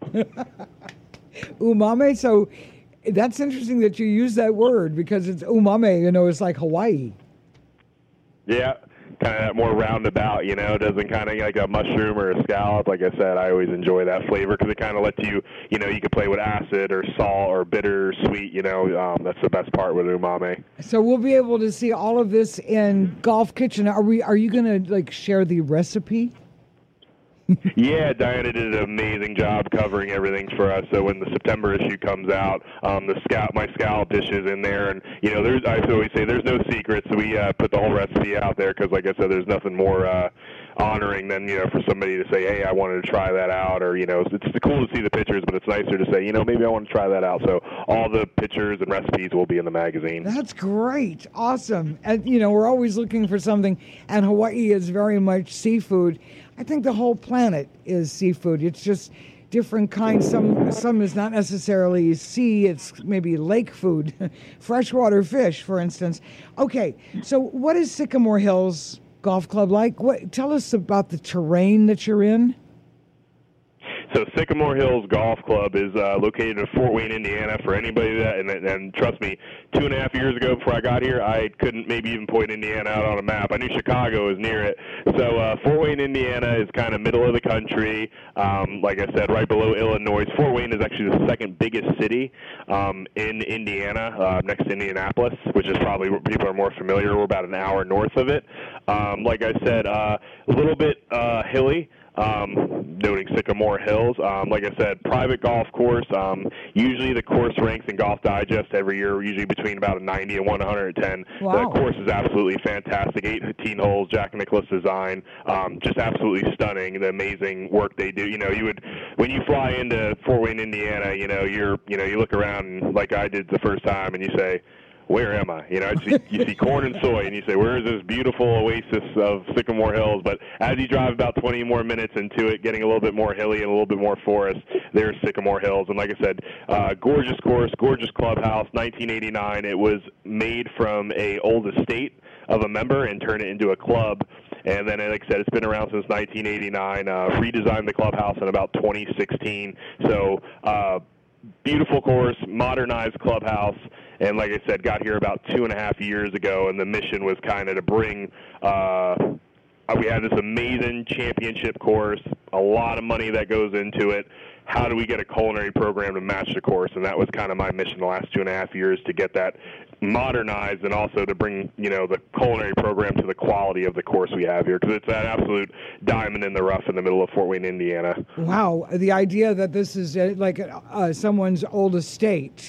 Umami. So that's interesting that you use that word, because it's umami. You know, it's like Hawaii. Yeah. Kind of more roundabout, you know, doesn't kind of like a mushroom or a scallop. Like I said, I always enjoy that flavor because it kind of lets you, you know, you can play with acid or salt or bitter, sweet, you know, um, that's the best part with umami. So we'll be able to see all of this in Golf Kitchen. Are we? Are you going to like share the recipe? Yeah, Diana did an amazing job covering everything for us. So when the September issue comes out, um, the scallop, my scallop dish is in there, and you know, there's I always say there's no secrets. So we uh, put the whole recipe out there because, like I said, there's nothing more uh, honoring than, you know, for somebody to say, hey, I wanted to try that out, or you know, it's cool to see the pictures, but it's nicer to say, you know, maybe I want to try that out. So all the pictures and recipes will be in the magazine. That's great, awesome. And you know, we're always looking for something, and Hawaii is very much seafood. I think the whole planet is seafood. It's just different kinds. Some some is not necessarily sea. It's maybe lake food, freshwater fish, for instance. Okay, so what is Sycamore Hills Golf Club like? What? Tell us about the terrain that you're in. So Sycamore Hills Golf Club is uh, located in Fort Wayne, Indiana. For anybody that, and, and trust me, two and a half years ago before I got here, I couldn't maybe even point Indiana out on a map. I knew Chicago was near it. So uh, Fort Wayne, Indiana is kind of middle of the country. Um, like I said, right below Illinois. Fort Wayne is actually the second biggest city um, in Indiana, uh, next to Indianapolis, which is probably where people are more familiar. We're about an hour north of it. Um, like I said, uh, a little bit uh, hilly. Um, noting Sycamore Hills. Um, like I said, private golf course. Um, usually the course ranks in Golf Digest every year, usually between about a ninety and one hundred ten. Wow. The course is absolutely fantastic. eighteen holes, Jack Nicklaus design. Um, just absolutely stunning, the amazing work they do. You know, you would, when you fly into Fort Wayne, Indiana, you know, you're, you know, you look around and, like I did the first time, and you say, where am I? You know, you, you see corn and soy, and you say, where is this beautiful oasis of Sycamore Hills? But as you drive about twenty more minutes into it, getting a little bit more hilly and a little bit more forest, there's Sycamore Hills. And like I said, uh, gorgeous course, gorgeous clubhouse, nineteen eighty-nine. It was made from a old estate of a member and turned it into a club. And then, like I said, it's been around since nineteen eighty-nine. Uh, redesigned the clubhouse in about twenty sixteen. So, uh, beautiful course, modernized clubhouse, and like I said, got here about two and a half years ago, and the mission was kind of to bring, uh, we had this amazing championship course, a lot of money that goes into it. How do we get a culinary program to match the course? And that was kind of my mission the last two and a half years, to get that modernized and also to bring, you know, the culinary program to the quality of the course we have here, because it's an absolute diamond in the rough in the middle of Fort Wayne, Indiana. Wow. The idea that this is uh, like uh, someone's old estate,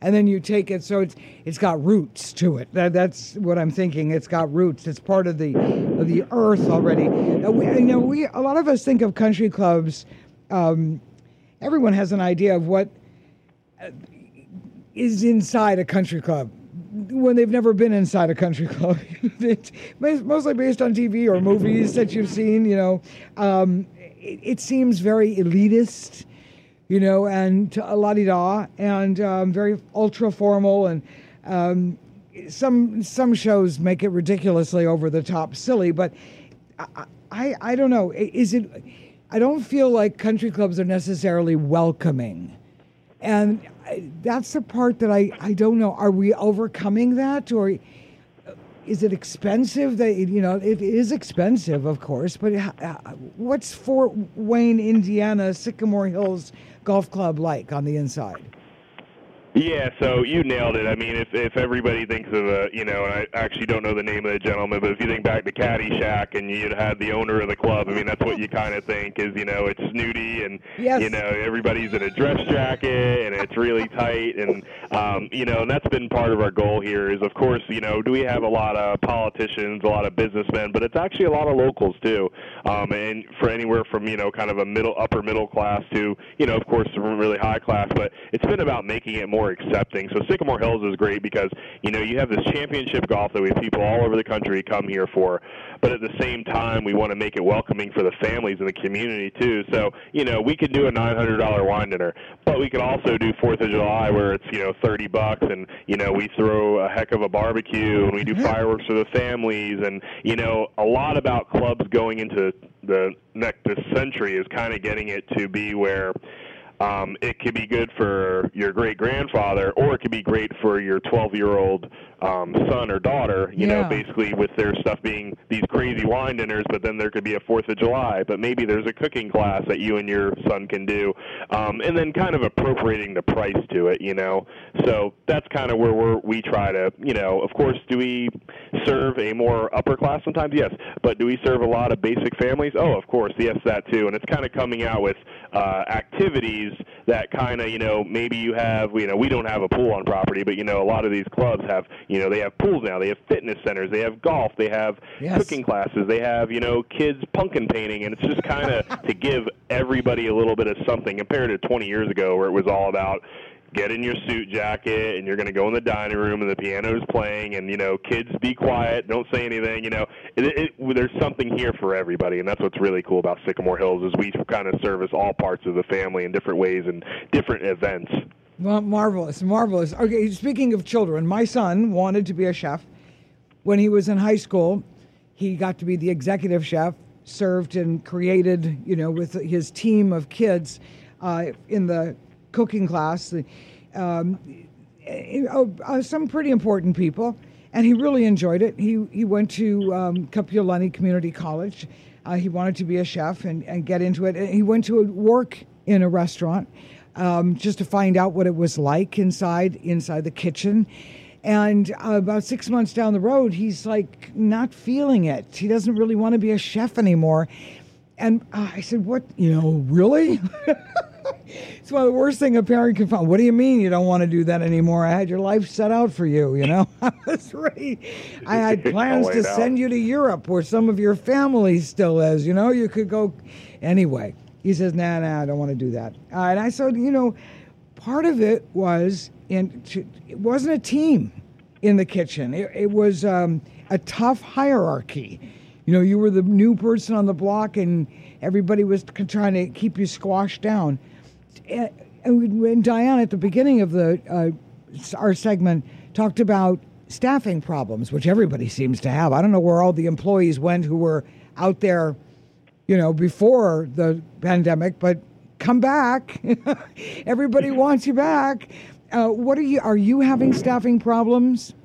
and then you take it, so it's it's got roots to it. That, that's what I'm thinking. It's got roots. It's part of the of the earth already. Uh, we, you know, we a lot of us think of country clubs. Um, everyone has an idea of what uh, is inside a country club when they've never been inside a country club. It's mostly based on T V or movies that you've seen. You know, um, it, it seems very elitist. You know, and uh, la-di-da, and um, very ultra-formal, and um, some some shows make it ridiculously over-the-top silly, but I, I I don't know. Is it... I don't feel like country clubs are necessarily welcoming. And I, that's the part that I, I don't know. Are we overcoming that, or is it expensive? That, you know, it is expensive, of course, but uh, what's Fort Wayne, Indiana, Sycamore Hills Golf Club like on the inside? Yeah, so you nailed it. I mean, if if everybody thinks of a, you know, and I actually don't know the name of the gentleman, but if you think back to Caddyshack and you had the owner of the club, I mean, that's what you kind of think is, you know, it's snooty and, yes. you know, everybody's in a dress jacket and it's really tight. And, um, you know, and that's been part of our goal here is, of course, you know, do we have a lot of politicians, a lot of businessmen, but it's actually a lot of locals, too. Um, and for anywhere from, you know, kind of a middle, upper middle class to, you know, of course, really high class. But it's been about making it more accepting. So Sycamore Hills is great because, you know, you have this championship golf that we have people all over the country come here for, but at the same time, we want to make it welcoming for the families in the community, too. So, you know, we could do a nine hundred dollars wine dinner, but we could also do fourth of July where it's, you know, thirty bucks and, you know, we throw a heck of a barbecue and we do fireworks for the families. And, you know, a lot about clubs going into the next this century is kind of getting it to be where Um, it could be good for your great-grandfather, or it could be great for your twelve-year-old um, son or daughter, you yeah. know, basically with their stuff being these crazy wine dinners, but then there could be a fourth of July, but maybe there's a cooking class that you and your son can do, um, and then kind of appropriating the price to it, you know. So that's kind of where we're, we try to, you know, of course, do we serve a more upper class sometimes? Yes. But do we serve a lot of basic families? Oh, of course, yes, that too. And it's kind of coming out with uh, activities that kind of, you know, maybe you have, you know, we don't have a pool on property, but, you know, a lot of these clubs have, you know, they have pools now, they have fitness centers, they have golf, they have yes. cooking classes, they have, you know, kids pumpkin painting, and it's just kind of to give everybody a little bit of something compared to twenty years ago where it was all about get in your suit jacket and you're going to go in the dining room and the piano's playing and, you know, kids be quiet, don't say anything, you know. It, it, there's something here for everybody, and that's what's really cool about Sycamore Hills is we kind of service all parts of the family in different ways and different events. Well, marvelous, marvelous. Okay, speaking of children, my son wanted to be a chef. When he was in high school, he got to be the executive chef, served and created, you know, with his team of kids uh, in the cooking class, um, uh, some pretty important people, and he really enjoyed it. He he went to um, Kapiolani Community College. Uh, he wanted to be a chef and, and get into it. He went to work in a restaurant um, just to find out what it was like inside inside the kitchen. And uh, about six months down the road, he's like not feeling it. He doesn't really want to be a chef anymore. And uh, I said, what, you know, really? It's one of the worst thing a parent can find. What do you mean you don't want to do that anymore? I had your life set out for you, you know? I was ready. I had plans to send you to Europe where some of your family still is, you know? You could go. Anyway, he says, nah, nah, I don't want to do that. Uh, and I said, you know, part of it was, in, it wasn't a team in the kitchen. It, it was um, a tough hierarchy. You know, you were the new person on the block and everybody was trying to keep you squashed down. And, and Diane, at the beginning of the uh, our segment, talked about staffing problems, which everybody seems to have. I don't know where all the employees went who were out there, you know, before the pandemic, but come back. Everybody wants you back. Uh, what are you? Are you having staffing problems?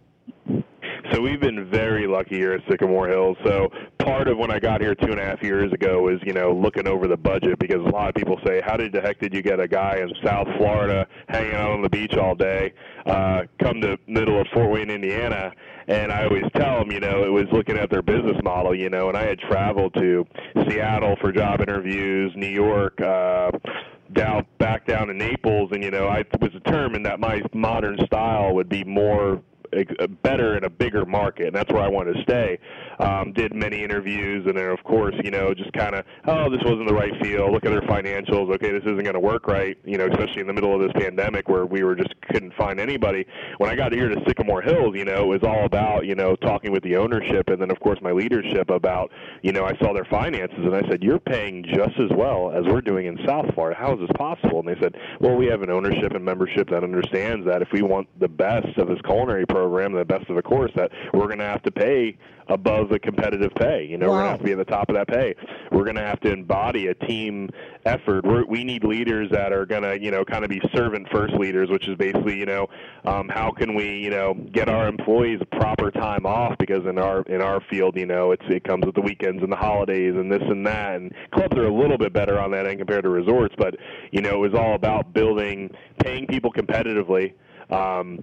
So we've been very lucky here at Sycamore Hills. So part of when I got here two and a half years ago was, you know, looking over the budget because a lot of people say, how did the heck did you get a guy in South Florida hanging out on the beach all day, uh, come to middle of Fort Wayne, Indiana? And I always tell them, you know, it was looking at their business model, you know, and I had traveled to Seattle for job interviews, New York, uh, down back down in Naples, and you know I was determined that my modern style would be more better in a bigger market, and that's where I wanted to stay. Um, did many interviews, and then of course, you know, just kind of, oh, this wasn't the right feel. Look at their financials. Okay, this isn't going to work right. You know, especially in the middle of this pandemic where we were just couldn't find anybody. When I got here to Sycamore Hills, you know, it was all about, you know, talking with the ownership, and then of course my leadership about, you know, I saw their finances, and I said, you're paying just as well as we're doing in South Florida. How is this possible? And they said, well, we have an ownership and membership that understands that if we want the best of this culinary program, the best of the course, that we're going to have to pay above the competitive pay. You know, wow. We're going to have to be at the top of that pay. We're going to have to embody a team effort. We're, we need leaders that are going to, you know, kind of be servant-first leaders, which is basically, you know, um, how can we, you know, get our employees proper time off, because in our in our field, you know, it's it comes with the weekends and the holidays and this and that, and clubs are a little bit better on that end compared to resorts, but, you know, it was all about building, paying people competitively, um,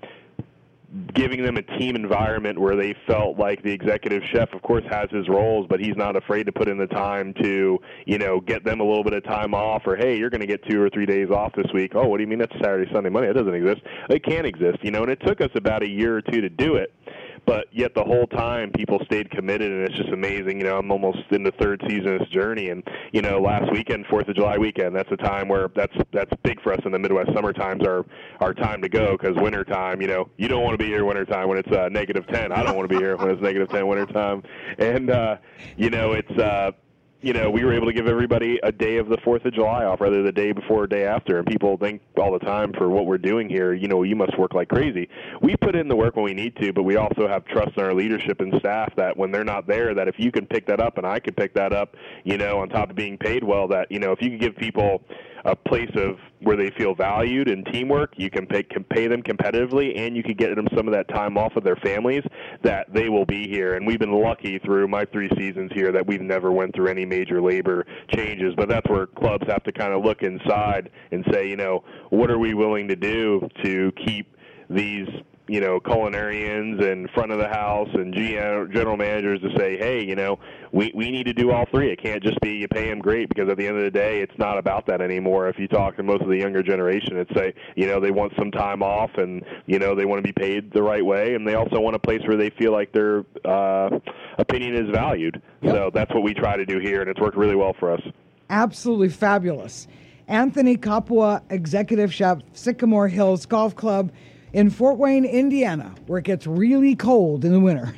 giving them a team environment where they felt like the executive chef, of course, has his roles, but he's not afraid to put in the time to, you know, get them a little bit of time off, or, hey, you're going to get two or three days off this week. Oh, what do you mean that's Saturday, Sunday, Monday? It doesn't exist. It can exist, you know, and it took us about a year or two to do it. But yet the whole time people stayed committed, and it's just amazing. You know, I'm almost in the third season of this journey, and, you know, last weekend, fourth of July weekend, that's a time where that's that's big for us in the Midwest. Summer times are our time to go, because winter time, you know, you don't want to be here winter time when it's uh, negative ten. I don't want to be here when it's negative ten winter time. And, uh, you know, it's uh, – you know, we were able to give everybody a day of the fourth of July off, rather the day before or day after. And people think all the time for what we're doing here, you know, you must work like crazy. We put in the work when we need to, but we also have trust in our leadership and staff that when they're not there, that if you can pick that up and I can pick that up, you know, on top of being paid well, that, you know, if you can give people a place of where they feel valued and teamwork, you can pay, can pay them competitively, and you can get them some of that time off with their families, that they will be here. And we've been lucky through my three seasons here that we've never went through any major labor changes. But that's where clubs have to kind of look inside and say, you know, what are we willing to do to keep these, you know, culinarians and front of the house and G M, general managers to say, hey, you know, we, we need to do all three. It can't just be you pay them great, because at the end of the day, it's not about that anymore. If you talk to most of the younger generation, it's say, you know, they want some time off, and, you know, they want to be paid the right way, and they also want a place where they feel like their uh, opinion is valued. Yep. So that's what we try to do here, and it's worked really well for us. Absolutely fabulous. Anthony Capua, Executive Chef, Sycamore Hills Golf Club in Fort Wayne, Indiana, where it gets really cold in the winter.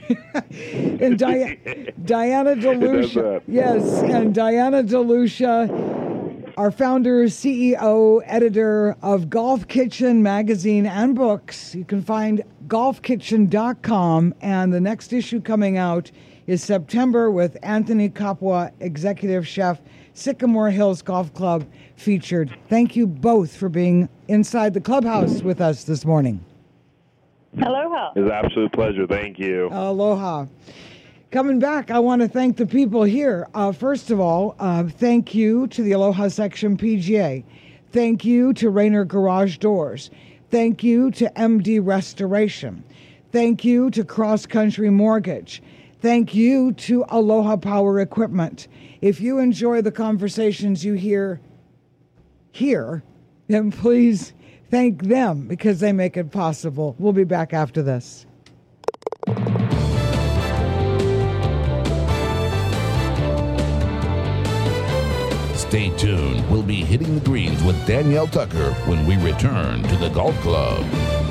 and Di- Diana DeLucia. Yes, and Diana DeLucia, our founder, C E O, editor of Golf Kitchen magazine and books. You can find golf kitchen dot com, and the next issue coming out is September with Anthony Capua, Executive Chef, Sycamore Hills Golf Club featured. Thank you both for being inside the clubhouse with us this morning. Aloha. It's an absolute pleasure. Thank you. Aloha. Coming back, I want to thank the people here. Uh, first of all, uh, thank you to the Aloha Section P G A. Thank you to Rainer Garage Doors. Thank you to M D Restoration. Thank you to Cross Country Mortgage. Thank you to Aloha Power Equipment. If you enjoy the conversations you hear here, then please thank them, because they make it possible. We'll be back after this. Stay tuned. We'll be hitting the greens with Danielle Tucker when we return to the Golf Club.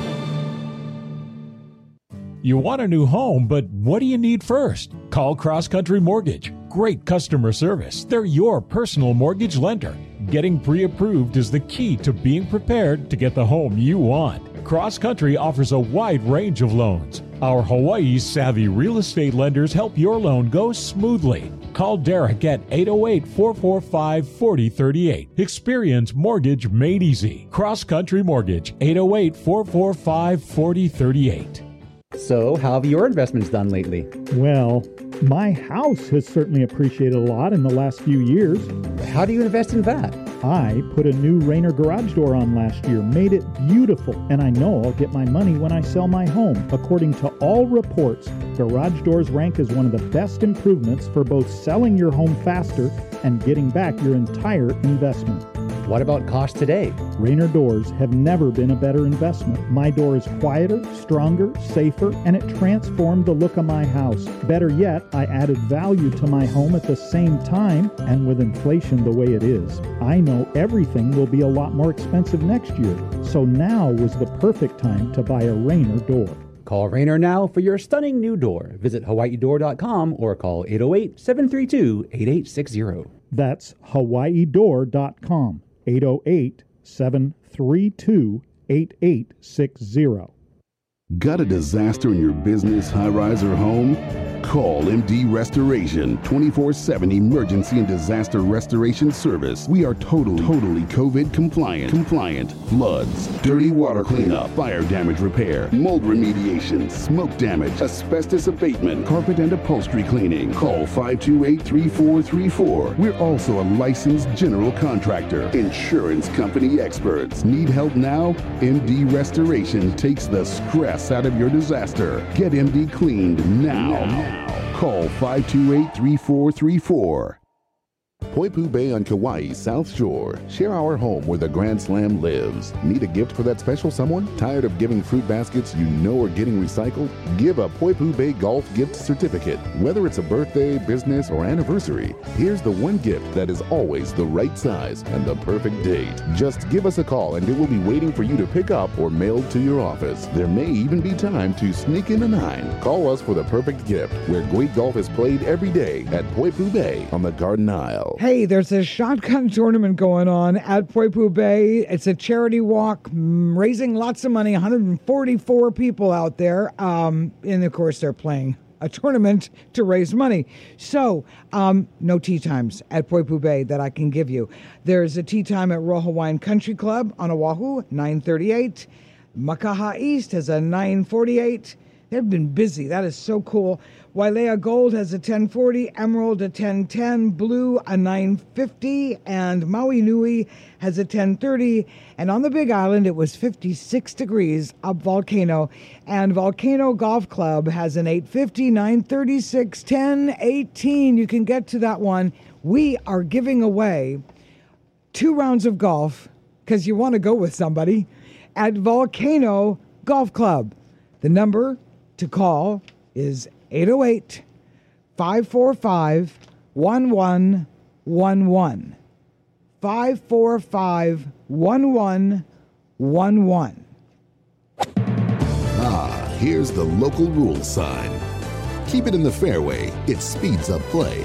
You want a new home, but what do you need first? Call Cross Country Mortgage. Great customer service. They're your personal mortgage lender. Getting pre-approved is the key to being prepared to get the home you want. Cross Country offers a wide range of loans. Our Hawaii savvy real estate lenders help your loan go smoothly. Call Derek at eight oh eight, four four five, four oh three eight. Experience mortgage made easy. Cross Country Mortgage, eight oh eight, four four five, four oh three eight. So, how have your investments done lately? Well, my house has certainly appreciated a lot in the last few years. How do you invest in that? I put a new Rainer garage door on last year, made it beautiful, and I know I'll get my money when I sell my home. According to all reports, garage doors rank as one of the best improvements for both selling your home faster and getting back your entire investment. What about cost today? Rainer doors have never been a better investment. My door is quieter, stronger, safer, and it transformed the look of my house. Better yet, I added value to my home at the same time, and with inflation the way it is, I know everything will be a lot more expensive next year. So now was the perfect time to buy a Rainer door. Call Rainer now for your stunning new door. Visit hawaii door dot com or call eight oh eight, seven three two, eight eight six zero. That's hawaii door dot com. eight oh eight, seven three two, eight eight six zero. Got a disaster in your business, high-rise, or home? Call M D Restoration, twenty-four seven emergency and disaster restoration service. We are totally, totally COVID compliant. Compliant. Floods, dirty water cleanup, fire damage repair, mold remediation, smoke damage, asbestos abatement, carpet and upholstery cleaning. Call five two eight, three four three four. We're also a licensed general contractor. Insurance company experts. Need help now? M D Restoration takes the stress out of your disaster. Get M D cleaned now. now. Call five two eight, three four three four. Poipu Bay on Kauai's South Shore. Share our home where the Grand Slam lives. Need a gift for that special someone? Tired of giving fruit baskets you know are getting recycled? Give a Poipu Bay Golf gift certificate. Whether it's a birthday, business, or anniversary, here's the one gift that is always the right size and the perfect date. Just give us a call and it will be waiting for you to pick up or mailed to your office. There may even be time to sneak in a nine. Call us for the perfect gift, where great golf is played every day at Poipu Bay on the Garden Isle. Hey, there's a shotgun tournament going on at Poipu Bay. It's a charity walk, mm, raising lots of money, one hundred forty-four people out there. Um, and, of course, they're playing a tournament to raise money. So, um, no tea times at Poipu Bay that I can give you. There's a tea time at Royal Hawaiian Country Club on Oahu, nine thirty-eight. Makaha East has a nine forty-eight. They've been busy. That is so cool. Wailea Gold has a ten forty, Emerald a ten ten, Blue a nine fifty, and Maui Nui has a ten thirty. And on the Big Island, it was fifty-six degrees up Volcano. And Volcano Golf Club has an eight fifty, nine thirty-six, ten eighteen. You can get to that one. We are giving away two rounds of golf, because you want to go with somebody, at Volcano Golf Club. The number to call is eight oh eight, five four five, one one one one. five four five, one one one one. Ah, here's the local rules sign. Keep it in the fairway. It speeds up play.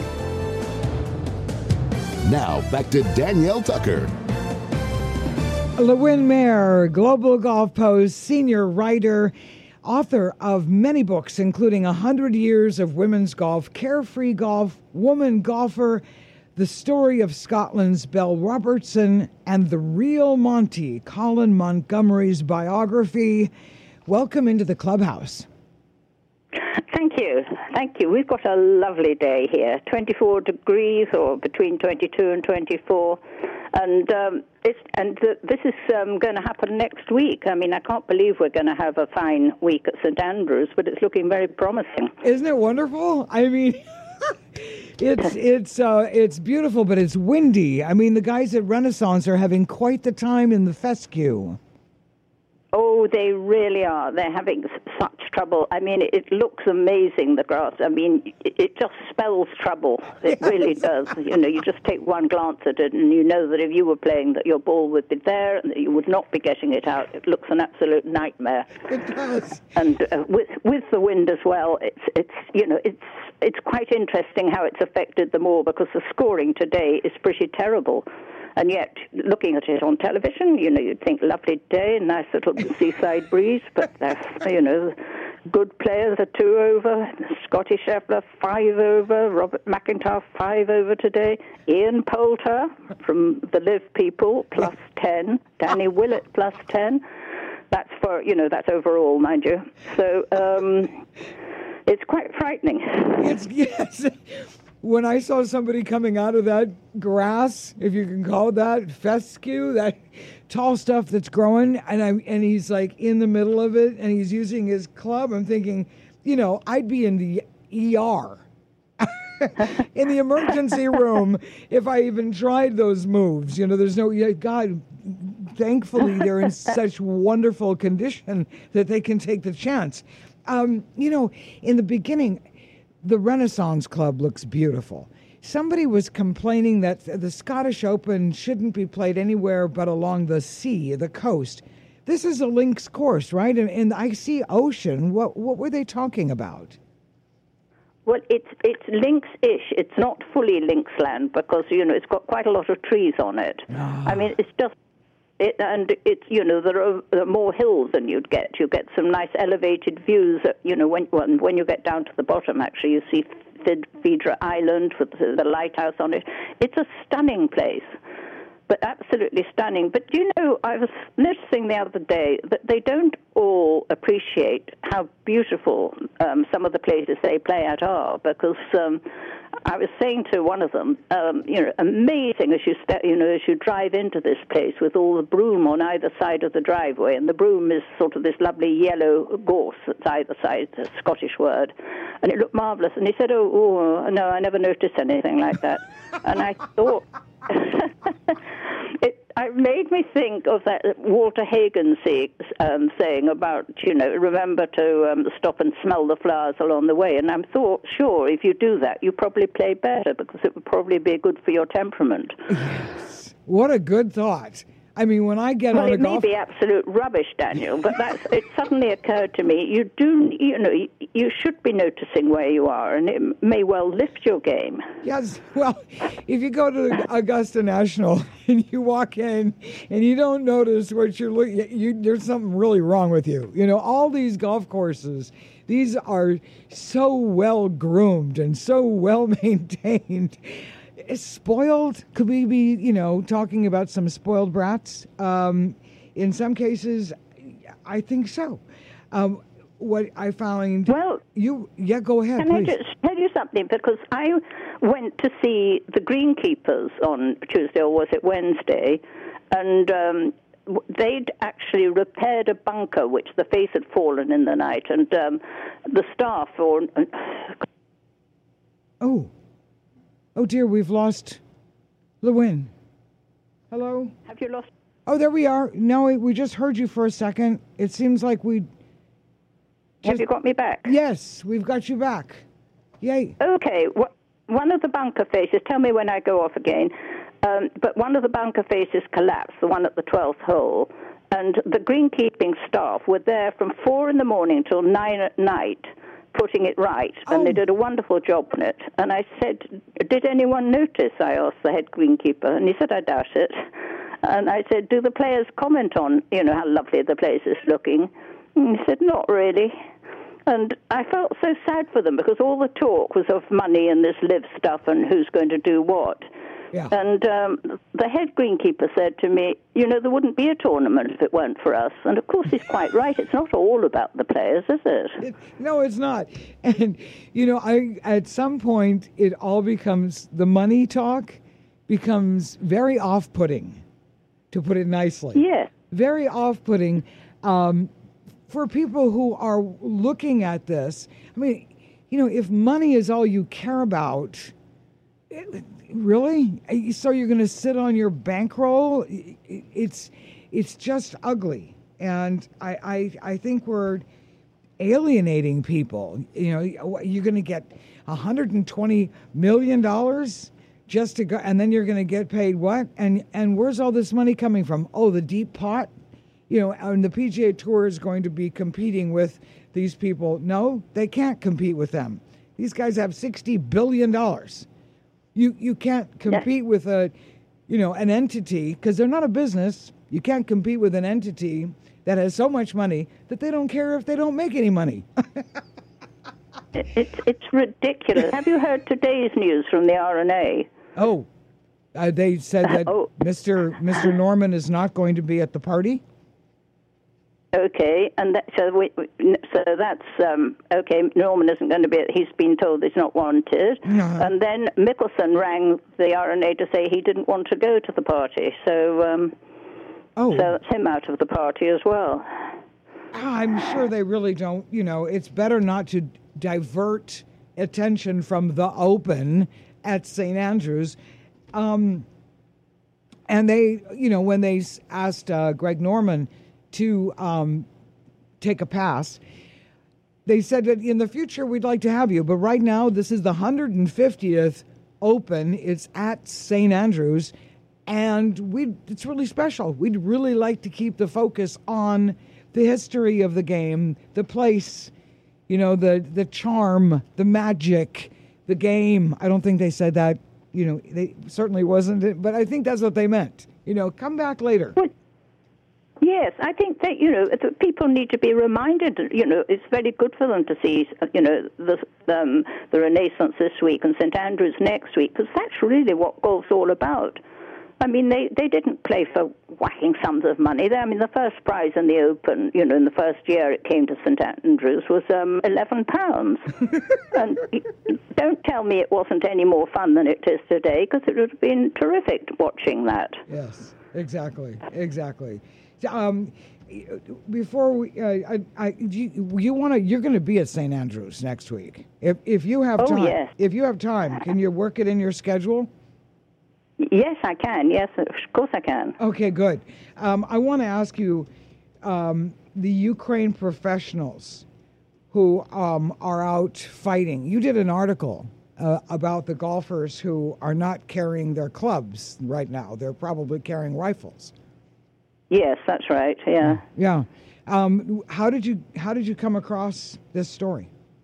Now back to Danielle Tucker. LeWin Mayer, Global Golf Post senior writer, author of many books, including one hundred years of Women's Golf, Carefree Golf, Woman Golfer, The Story of Scotland's Belle Robertson, and The Real Monty, Colin Montgomery's biography. Welcome into the clubhouse. Thank you. Thank you. We've got a lovely day here, twenty-four degrees or between twenty-two and twenty-four. And um, it's, and th- this is um, going to happen next week. I mean, I can't believe we're going to have a fine week at Saint Andrews, but it's looking very promising. Isn't it wonderful? I mean, it's it's uh, it's beautiful, but it's windy. I mean, the guys at Renaissance are having quite the time in the fescue. Oh, they really are. They're having such trouble. I mean, it looks amazing, the grass. I mean, it just spells trouble. It yes. really does. You know, you just take one glance at it and you know that if you were playing, that your ball would be there and that you would not be getting it out. It looks an absolute nightmare. It does. And uh, with with the wind as well, it's it's you know, it's it's quite interesting how it's affected them all, because the scoring today is pretty terrible. And yet, looking at it on television, you know, you'd think lovely day, nice little seaside breeze, but there's, you know, good players are two over, Scotty Scheffler five over, Robert McIntyre five over today, Ian Poulter from the Live People plus ten, Danny Willett plus ten. That's for, you know, that's overall, mind you. So um, it's quite frightening. It's, yes. When I saw somebody coming out of that grass, if you can call it that, fescue, that tall stuff that's growing, and I'm and he's like in the middle of it, and he's using his club, I'm thinking, you know, I'd be in the E R. in the emergency room if I even tried those moves. You know, there's no, yeah, God, thankfully they're in such wonderful condition that they can take the chance. Um, you know, in the beginning, the Renaissance Club looks beautiful. Somebody was complaining that the Scottish Open shouldn't be played anywhere but along the sea, the coast. This is a links course, right? And, and I see ocean. What what were they talking about? Well, it's it's links-ish. It's not fully links land because, you know, it's got quite a lot of trees on it. Oh. I mean, it's just, it, and it's, you know, there are, there are more hills than you'd get. You get some nice elevated views, you know, when when, when you get down to the bottom, actually, you see Phaedra Island with the, the lighthouse on it. It's a stunning place, but absolutely stunning. But, you know, I was noticing the other day that they don't all appreciate how beautiful um, some of the places they play at are, because um, I was saying to one of them, um, you know, amazing as you, st- you know, as you drive into this place with all the broom on either side of the driveway, and the broom is sort of this lovely yellow gorse that's either side, a Scottish word, and it looked marvellous. And he said, oh, oh no, I never noticed anything like that. And I thought... it, it made me think of that Walter Hagen say, um, saying about, you know, remember to um, stop and smell the flowers along the way. And I thought, sure, if you do that, you probably play better because it would probably be good for your temperament. Yes. What a good thought. I mean, when I get well, on a it golf... may be absolute rubbish, Daniel, but that's, it suddenly occurred to me, you do, you know, you should be noticing where you are, and it may well lift your game. Yes, well, if you go to Augusta National and you walk in and you don't notice what you're looking at, you, there's something really wrong with you. You know, all these golf courses, these are so well groomed and so well maintained. Spoiled? Could we be, you know, talking about some spoiled brats? Um, in some cases, I think so. Um, what I found... Well... you Yeah, go ahead, Can please. I just tell you something? Because I went to see the Greenkeepers on Tuesday, or was it Wednesday, and um, they'd actually repaired a bunker which the face had fallen in the night, and um, the staff... or Oh. Oh, dear, we've lost Lewin. Hello? Have you lost... Oh, there we are. No, we just heard you for a second. It seems like we... Just... Have you got me back? Yes, we've got you back. Yay. Okay. One of the bunker faces, tell me when I go off again, um, but one of the bunker faces collapsed, the one at the twelfth hole, and the greenkeeping staff were there from four in the morning till nine at night, putting it right, and oh. they did a wonderful job on it. And I said, did anyone notice? I asked the head greenkeeper, and he said, I doubt it. And I said, do the players comment on, you know, how lovely the place is looking? And he said, not really. And I felt so sad for them because all the talk was of money and this live stuff and who's going to do what. Yeah. And um, the head greenkeeper said to me, you know, there wouldn't be a tournament if it weren't for us. And, of course, he's quite right. It's not all about the players, is it? it no, it's not. And, you know, I at some point it all becomes, the money talk becomes very off-putting, to put it nicely. Yes. Very off-putting um, for people who are looking at this. I mean, you know, if money is all you care about... It, really? So you're going to sit on your bankroll? It's it's just ugly, and I, I I think we're alienating people. You know, you're going to get one hundred twenty million dollars just to go, and then you're going to get paid what? And and where's all this money coming from? Oh, the deep pot. You know, and the P G A Tour is going to be competing with these people. No, they can't compete with them. These guys have sixty billion dollars. You you can't compete with a, you know, an entity, because they're not a business. You can't compete with an entity that has so much money that they don't care if they don't make any money. it's it's ridiculous. Have you heard today's news from the R N A? Oh, uh, they said that oh. Mister Mister Norman is not going to be at the party. Okay, and that, so we, so that's um, okay. Norman isn't going to be. He's been told he's not wanted, no. And then Mickelson rang the R N A to say he didn't want to go to the party. So, um, oh, so that's him out of the party as well. I'm sure they really don't. You know, it's better not to divert attention from the Open at Saint Andrews. Um, and they, you know, when they asked uh, Greg Norman to um, take a pass, they said that in the future we'd like to have you. But right now, this is the one hundred fiftieth Open. It's at Saint Andrews. And we it's really special. We'd really like to keep the focus on the history of the game, the place, you know, the the charm, the magic, the game. I don't think they said that, you know, they certainly wasn't it, but I think that's what they meant. You know, come back later. Yes, I think that, you know, the people need to be reminded, you know, it's very good for them to see, you know, the um, the Renaissance this week and Saint Andrews next week, because that's really what golf's all about. I mean, they, they didn't play for whacking sums of money. They, I mean, the first prize in the Open, you know, in the first year it came to Saint Andrews was um, eleven pounds. And don't tell me it wasn't any more fun than it is today, because it would have been terrific watching that. Yes, exactly, exactly. Um, before we, uh, I, I, you, you want to, you're going to be at Saint Andrews next week. If if you have oh, time, yes. if you have time, can you work it in your schedule? Yes, I can. Yes, of course I can. Okay, good. Um, I want to ask you, um, the Ukraine professionals who um, are out fighting. You did an article uh, about the golfers who are not carrying their clubs right now. They're probably carrying rifles. Yes, that's right. Yeah. Yeah. Um, how did you How did you come across this story?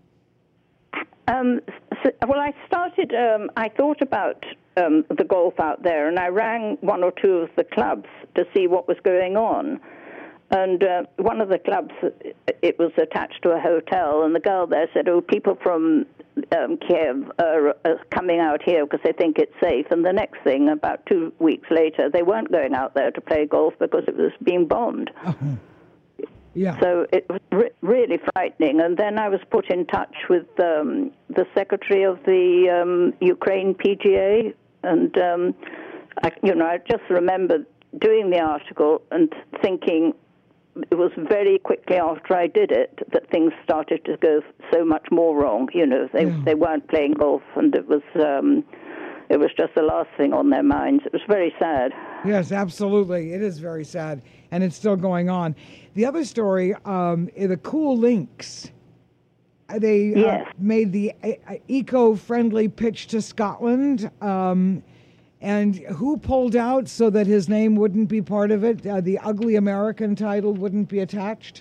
Um, so, well, I started. Um, I thought about um, the golf out there, and I rang one or two of the clubs to see what was going on. And uh, one of the clubs, it was attached to a hotel, and the girl there said, "Oh, people from um, Kiev are, are coming out here because they think it's safe." And the next thing, about two weeks later, they weren't going out there to play golf because it was being bombed. Uh-huh. Yeah. So it was re- really frightening. And then I was put in touch with um, the secretary of the um, Ukraine P G A, and um, I, you know, I just remember doing the article and thinking. It was very quickly after I did it that things started to go so much more wrong. You know, they yeah. they weren't playing golf, and it was um, it was just the last thing on their minds. It was very sad. Yes, absolutely. It is very sad, and it's still going on. The other story, um, the Cool Links, they yes. uh, made the uh, eco-friendly pitch to Scotland. Um, And who pulled out so that his name wouldn't be part of it? Uh, the Ugly American title wouldn't be attached?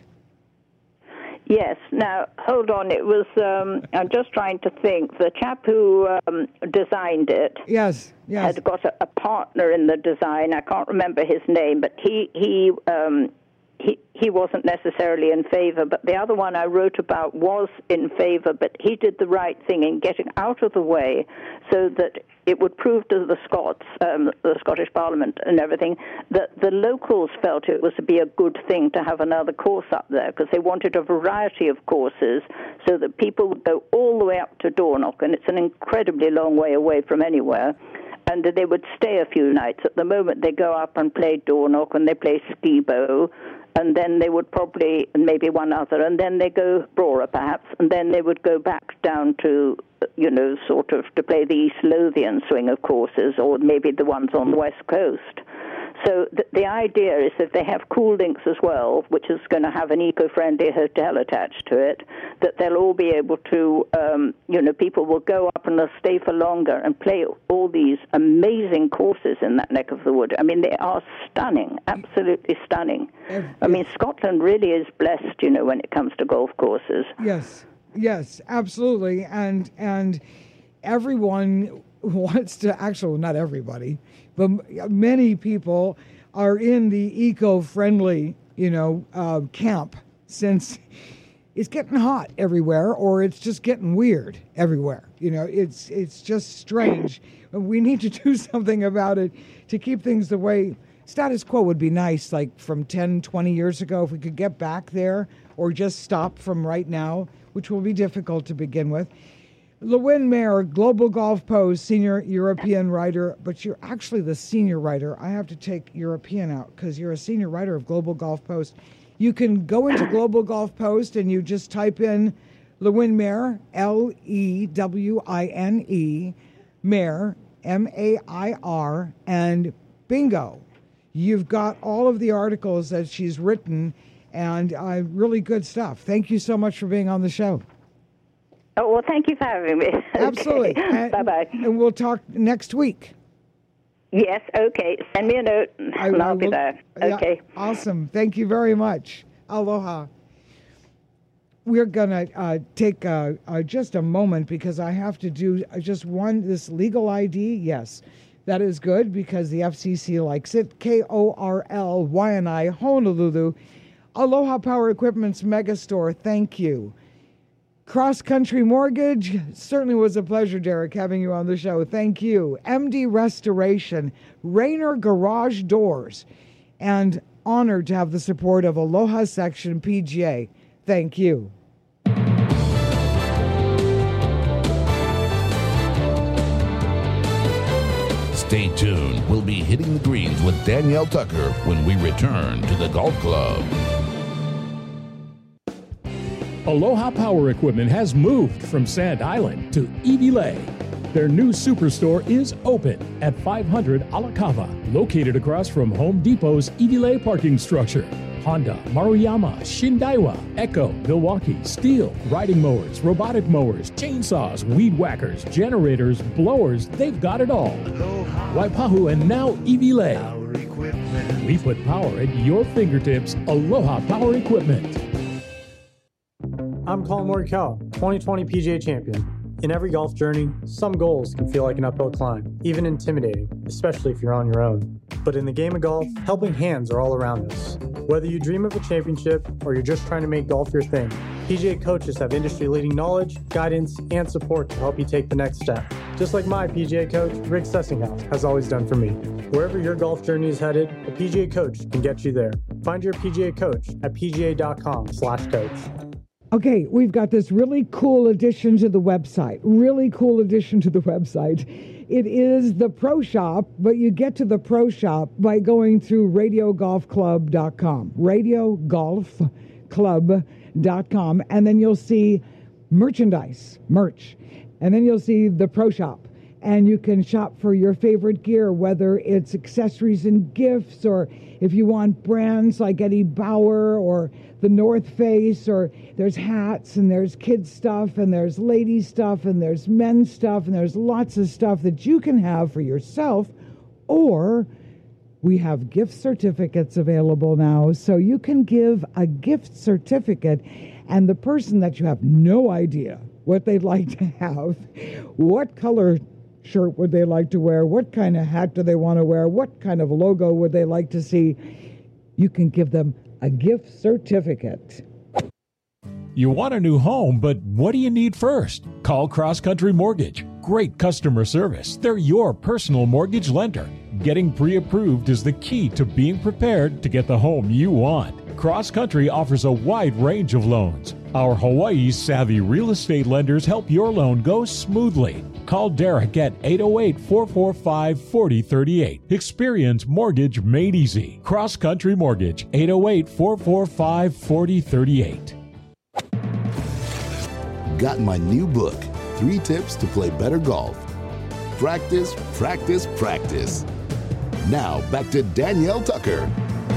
Yes. Now, hold on. It was, um, I'm just trying to think. The chap who um, designed it yes, yes. had got a, a partner in the design. I can't remember his name, but he, he, um, he, he wasn't necessarily in favor. But the other one I wrote about was in favor, but he did the right thing in getting out of the way so that it would prove to the Scots, um, the Scottish Parliament and everything, that the locals felt it was to be a good thing to have another course up there, because they wanted a variety of courses so that people would go all the way up to Dornoch, and it's an incredibly long way away from anywhere, and they would stay a few nights. At the moment, they go up and play Dornoch, and they play Skibo, and then they would probably, and maybe one other, and then they go Brora perhaps, and then they would go back down to, you know, sort of to play the East Lothian swing of courses, or maybe the ones on the West Coast. So th- the idea is that they have Cool Links as well, which is going to have an eco-friendly hotel attached to it, that they'll all be able to, um, you know, people will go up and they'll stay for longer and play all these amazing courses in that neck of the wood. I mean, they are stunning, absolutely stunning. I mean, Scotland really is blessed, you know, when it comes to golf courses. Yes, yes, absolutely. And, and everyone wants to, actually, not everybody, but many people are in the eco-friendly, you know, uh, camp, since it's getting hot everywhere, or it's just getting weird everywhere. You know, it's it's just strange. We need to do something about it to keep things the way status quo would be nice, like from ten, twenty years ago, if we could get back there, or just stop from right now, which will be difficult to begin with. Lewin Mayer, Global Golf Post, senior European writer, but you're actually the senior writer. I have to take European out because you're a senior writer of Global Golf Post. You can go into Global Golf Post and you just type in Lewin Mayer, L E W I N E, Mayer, M A I R, and bingo. You've got all of the articles that she's written, and uh, really good stuff. Thank you so much for being on the show. Oh, well, thank you for having me. Absolutely. Bye-bye. And we'll talk next week. Yes, okay. Send me a note, I, and I'll I be will, there. Yeah, Okay. awesome. Thank you very much. Aloha. We're going to uh, take uh, uh, just a moment because I have to do just one, this legal I D. Yes, that is good because the F C C likes it. K O R L Y N I, Honolulu. Aloha Power Equipment's Megastore, thank you. Cross Country Mortgage, certainly was a pleasure, Derek, having you on the show. Thank you. M D Restoration, Rainer Garage Doors, and honored to have the support of Aloha Section P G A. Thank you. Stay tuned. We'll be hitting the greens with Danielle Tucker when we return to the Golf Club. Aloha Power Equipment has moved from Sand Island to Iwilei. Their new superstore is open at five hundred Alakava, located across from Home Depot's Iwilei parking structure. Honda, Maruyama, Shindaiwa, Echo, Milwaukee, Steel, riding mowers, robotic mowers, chainsaws, weed whackers, generators, blowers, they've got it all. Waipahu and now Iwilei. We put power at your fingertips. Aloha Power Equipment. I'm Colin Morikawa, twenty twenty P G A champion. In every golf journey, some goals can feel like an uphill climb, even intimidating, especially if you're on your own. But in the game of golf, helping hands are all around us. Whether you dream of a championship or you're just trying to make golf your thing, P G A coaches have industry-leading knowledge, guidance, and support to help you take the next step. Just like my P G A coach, Rick Sessinghouse, has always done for me. Wherever your golf journey is headed, a P G A coach can get you there. Find your P G A coach at p g a dot com slash coach. Okay, we've got this really cool addition to the website. Really cool addition to the website. It is the Pro Shop, but you get to the Pro Shop by going through radio golf club dot com. radio golf club dot com, and then you'll see merchandise, merch. And then you'll see the Pro Shop. And you can shop for your favorite gear, whether it's accessories and gifts, or if you want brands like Eddie Bauer or the North Face, or there's hats and there's kids stuff and there's ladies stuff and there's men's stuff and there's lots of stuff that you can have for yourself. Or we have gift certificates available now, so you can give a gift certificate, and the person that you have no idea what they'd like to have, what color shirt would they like to wear, what kind of hat do they want to wear, what kind of logo would they like to see, you can give them a gift certificate. You want a new home, but what do you need first? Call Cross Country Mortgage. Great customer service. They're your personal mortgage lender. Getting pre-approved is the key to being prepared to get the home you want. Cross Country offers a wide range of loans. Our Hawaii's savvy real estate lenders help your loan go smoothly. Call Derek at eight oh eight, four four five, four oh three eight. Experience mortgage made easy. Cross Country Mortgage, eight oh eight, four four five, four oh three eight. Got my new book, Three Tips to Play Better Golf. Practice, practice, practice. Now back to Danielle Tucker.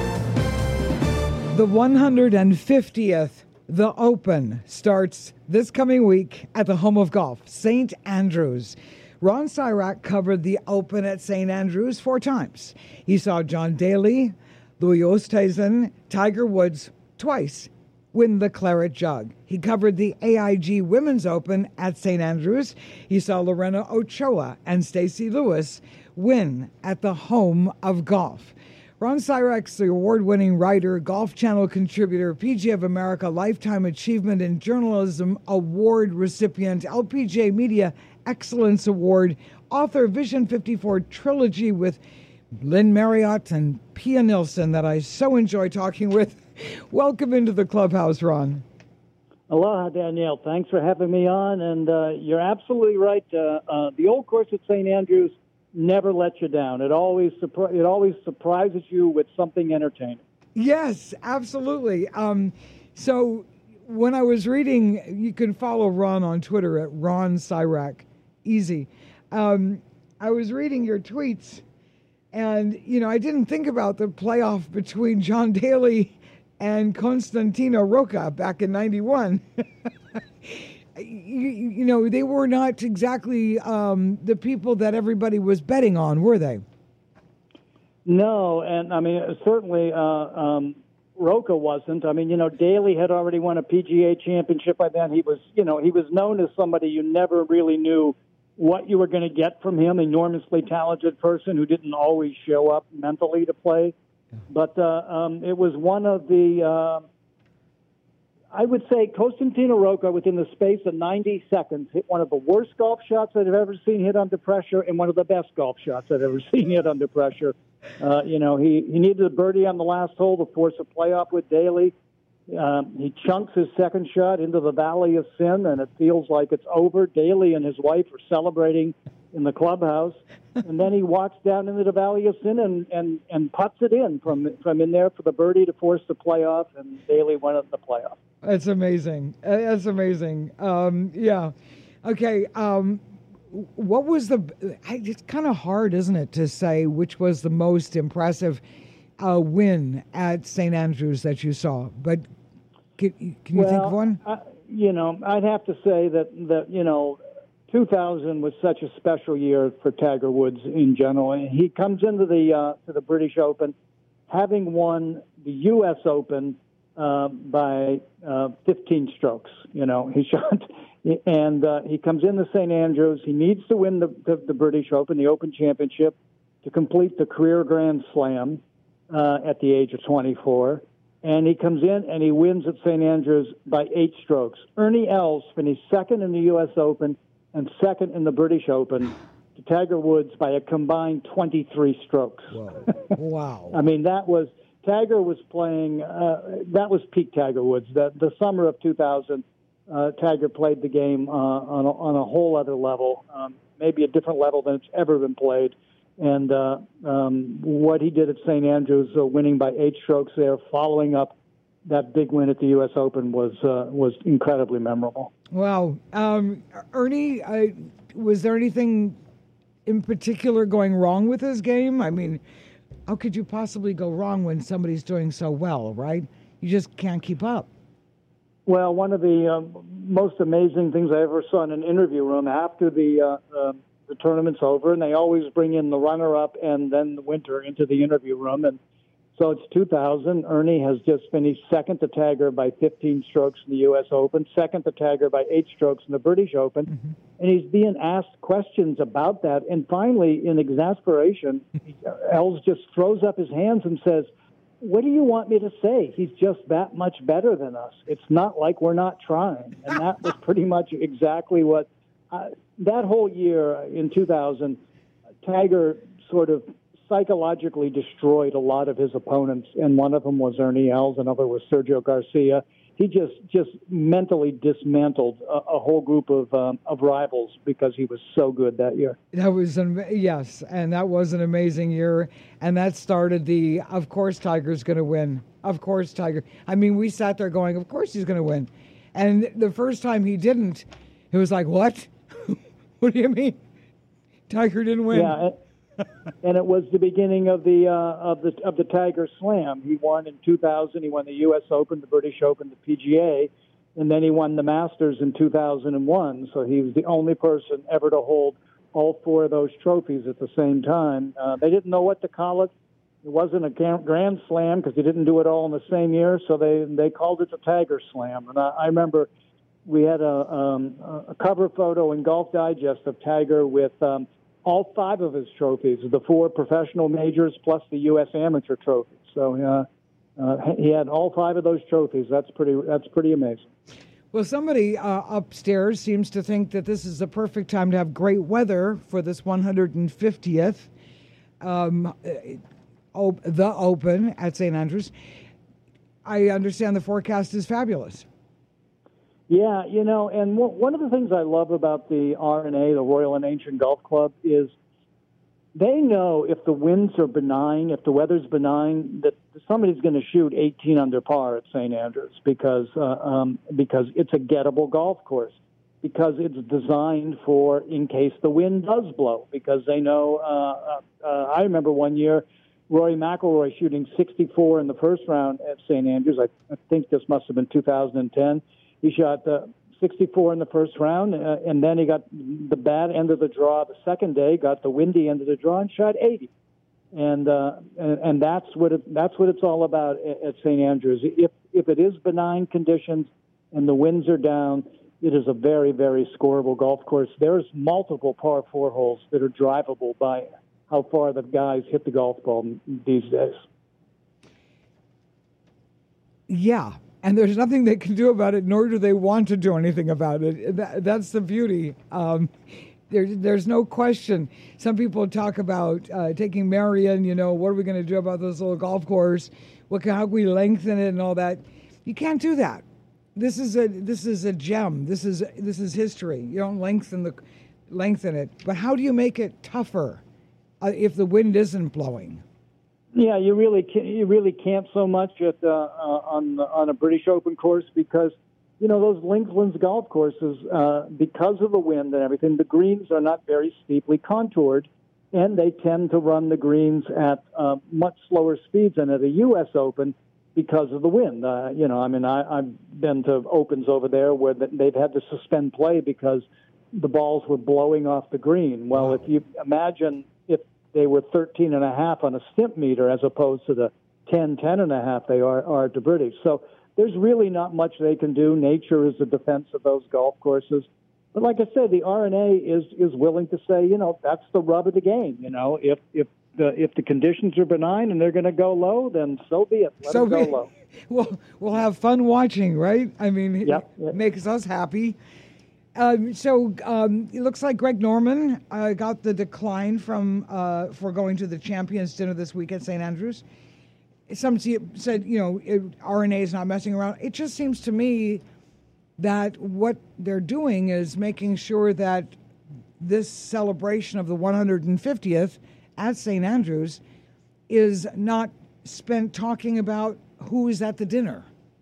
The one hundred fiftieth The Open starts this coming week at the home of golf, Saint Andrews. Ron Syrak covered the Open at Saint Andrews four times. He saw John Daly, Louis Oosthuizen, Tiger Woods twice win the Claret Jug. He covered the A I G Women's Open at Saint Andrews. He saw Lorena Ochoa and Stacey Lewis win at the home of golf. Ron Syrak's the award-winning writer, Golf Channel contributor, P G A of America Lifetime Achievement in Journalism Award recipient, L P G A Media Excellence Award, author Vision fifty-four trilogy with Lynn Marriott and Pia Nilsson that I so enjoy talking with. Welcome into the clubhouse, Ron. Aloha, Danielle. Thanks for having me on. And uh, you're absolutely right. Uh, uh, the old course at Saint Andrews never lets you down. It always surpri- it always surprises you with something entertaining. Yes, absolutely. Um, so when I was reading, you can follow Ron on Twitter at Ron Cyrac. Easy. Um, I was reading your tweets, and, you know, I didn't think about the playoff between John Daly and Constantino Rocca back in ninety-one. you, you know, they were not exactly um, the people that everybody was betting on, were they? No, and I mean, certainly uh, um, Rocca wasn't. I mean, you know, Daly had already won a P G A championship by then. He was, you know, he was known as somebody you never really knew what you were going to get from him, enormously talented person who didn't always show up mentally to play. But uh, um, it was one of the, uh, I would say, Costantino Rocca, within the space of ninety seconds, hit one of the worst golf shots I've ever seen hit under pressure and one of the best golf shots I've ever seen hit under pressure. Uh, you know, he, he needed a birdie on the last hole to force a playoff with Daly. Um, he chunks his second shot into the Valley of Sin, and it feels like it's over. Daly and his wife are celebrating in the clubhouse, and then he walks down into the Valley of Sin and, and, and puts it in from from in there for the birdie to force the playoff, and Daly won it in the playoff. That's amazing. That's amazing. Um, yeah. Okay. Um, what was the? It's kind of hard, isn't it, to say which was the most impressive uh, win at Saint Andrews that you saw? But can, can you well, think of one? I, you know, I'd have to say that that you know, two thousand was such a special year for Tiger Woods in general. And he comes into the uh, to the British Open, having won the U S Open uh, by uh, fifteen strokes. You know, he shot, and uh, he comes into Saint Andrews. He needs to win the, the, the British Open, the Open Championship, to complete the career Grand Slam uh, at the age of twenty-four. And he comes in and he wins at Saint Andrews by eight strokes. Ernie Els finished second in the U S Open and second in the British Open to Tiger Woods by a combined twenty-three strokes. Whoa. Wow. I mean, that was, Tiger was playing, uh, that was peak Tiger Woods. The, the summer of two thousand, uh, Tiger played the game uh, on, a, on a whole other level, um, maybe a different level than it's ever been played. And uh, um, what he did at Saint Andrews, uh, winning by eight strokes there, following up that big win at the U S Open, was uh, was incredibly memorable. Wow. Um, Ernie, I, was there anything in particular going wrong with his game? I mean, how could you possibly go wrong when somebody's doing so well, right? You just can't keep up. Well, one of the uh, most amazing things I ever saw in an interview room after the uh, uh, the tournament's over, and they always bring in the runner-up and then the winner into the interview room. And so it's two thousand. Ernie has just finished second to Tiger by fifteen strokes in the U S Open, second to Tiger by eight strokes in the British Open. Mm-hmm. And he's being asked questions about that. And finally, in exasperation, Els just throws up his hands and says, "What do you want me to say? He's just that much better than us. It's not like we're not trying." And that was pretty much exactly what uh, that whole year in two thousand, Tiger sort of psychologically destroyed a lot of his opponents, and one of them was Ernie Els, another was Sergio Garcia. He just just mentally dismantled a, a whole group of um, of rivals because he was so good that year. That was an, yes, and that was an amazing year, and that started the. Of course, Tiger's going to win. Of course, Tiger. I mean, we sat there going, "Of course he's going to win," and the first time he didn't, it was like, "What? What do you mean? Tiger didn't win?" Yeah. It, and it was the beginning of the uh, of the of the Tiger Slam. He won in two thousand. He won the U S Open, the British Open, the P G A, and then he won the Masters in two thousand one. So he was the only person ever to hold all four of those trophies at the same time. Uh, they didn't know what to call it. It wasn't a Grand Slam because he didn't do it all in the same year. So they they called it the Tiger Slam. And I, I remember we had a um, a cover photo in Golf Digest of Tiger with. Um, all five of his trophies, the four professional majors plus the U S amateur trophies. So uh, uh, he had all five of those trophies. That's pretty That's pretty amazing. Well, somebody uh, upstairs seems to think that this is the perfect time to have great weather for this one hundred fiftieth um, op- the Open at Saint Andrews. I understand the forecast is fabulous. Yeah, you know, and w- one of the things I love about the R and A, the Royal and Ancient Golf Club, is they know if the winds are benign, if the weather's benign, that somebody's going to shoot eighteen under par at Saint Andrews because uh, um, because it's a gettable golf course, because it's designed for in case the wind does blow. Because they know. Uh, uh, I remember one year, Rory McIlroy shooting sixty-four in the first round at Saint Andrews. I, I think this must have been two thousand ten. He shot uh, sixty-four in the first round, uh, and then he got the bad end of the draw the second day, got the windy end of the draw, and shot eighty. And uh, and, and that's what it, that's what it's all about at, at Saint Andrews. If if it is benign conditions and the winds are down, it is a very, very scoreable golf course. There's multiple par four holes that are drivable by how far the guys hit the golf ball these days. Yeah, and there's nothing they can do about it, nor do they want to do anything about it. That, that's the beauty. Um, there, there's no question. Some people talk about uh, taking Marion, you know, what are we going to do about this little golf course? What can, how can we lengthen it and all that? You can't do that. This is a this is a gem. This is this is history. You don't lengthen the lengthen it, but how do you make it tougher uh, if the wind isn't blowing? Yeah, you really can't, you really can't so much at uh, uh, on on a British Open course because you know those Linkslands golf courses uh, because of the wind and everything. The greens are not very steeply contoured, and they tend to run the greens at uh, much slower speeds than at a U S Open because of the wind. Uh, you know, I mean, I, I've been to Opens over there where they've had to suspend play because the balls were blowing off the green. Well, if you imagine if they were thirteen and a half on a stimp meter as opposed to the ten, ten and a half they are, are at the British. So there's really not much they can do. Nature is the defense of those golf courses. But like I said, the R N A is, is willing to say, you know, that's the rub of the game. You know, if, if the, if the conditions are benign and they're going to go low, then so be it. Let so them go be, low. We'll, we'll have fun watching, right? I mean, yep, it yep. makes us happy. Um, so um, it looks like Greg Norman uh, got the decline from uh, for going to the Champions Dinner this week at Saint Andrews. Some said, you know, it, R N A is not messing around. It just seems to me that what they're doing is making sure that this celebration of the one hundred fiftieth at Saint Andrews is not spent talking about who is at the dinner.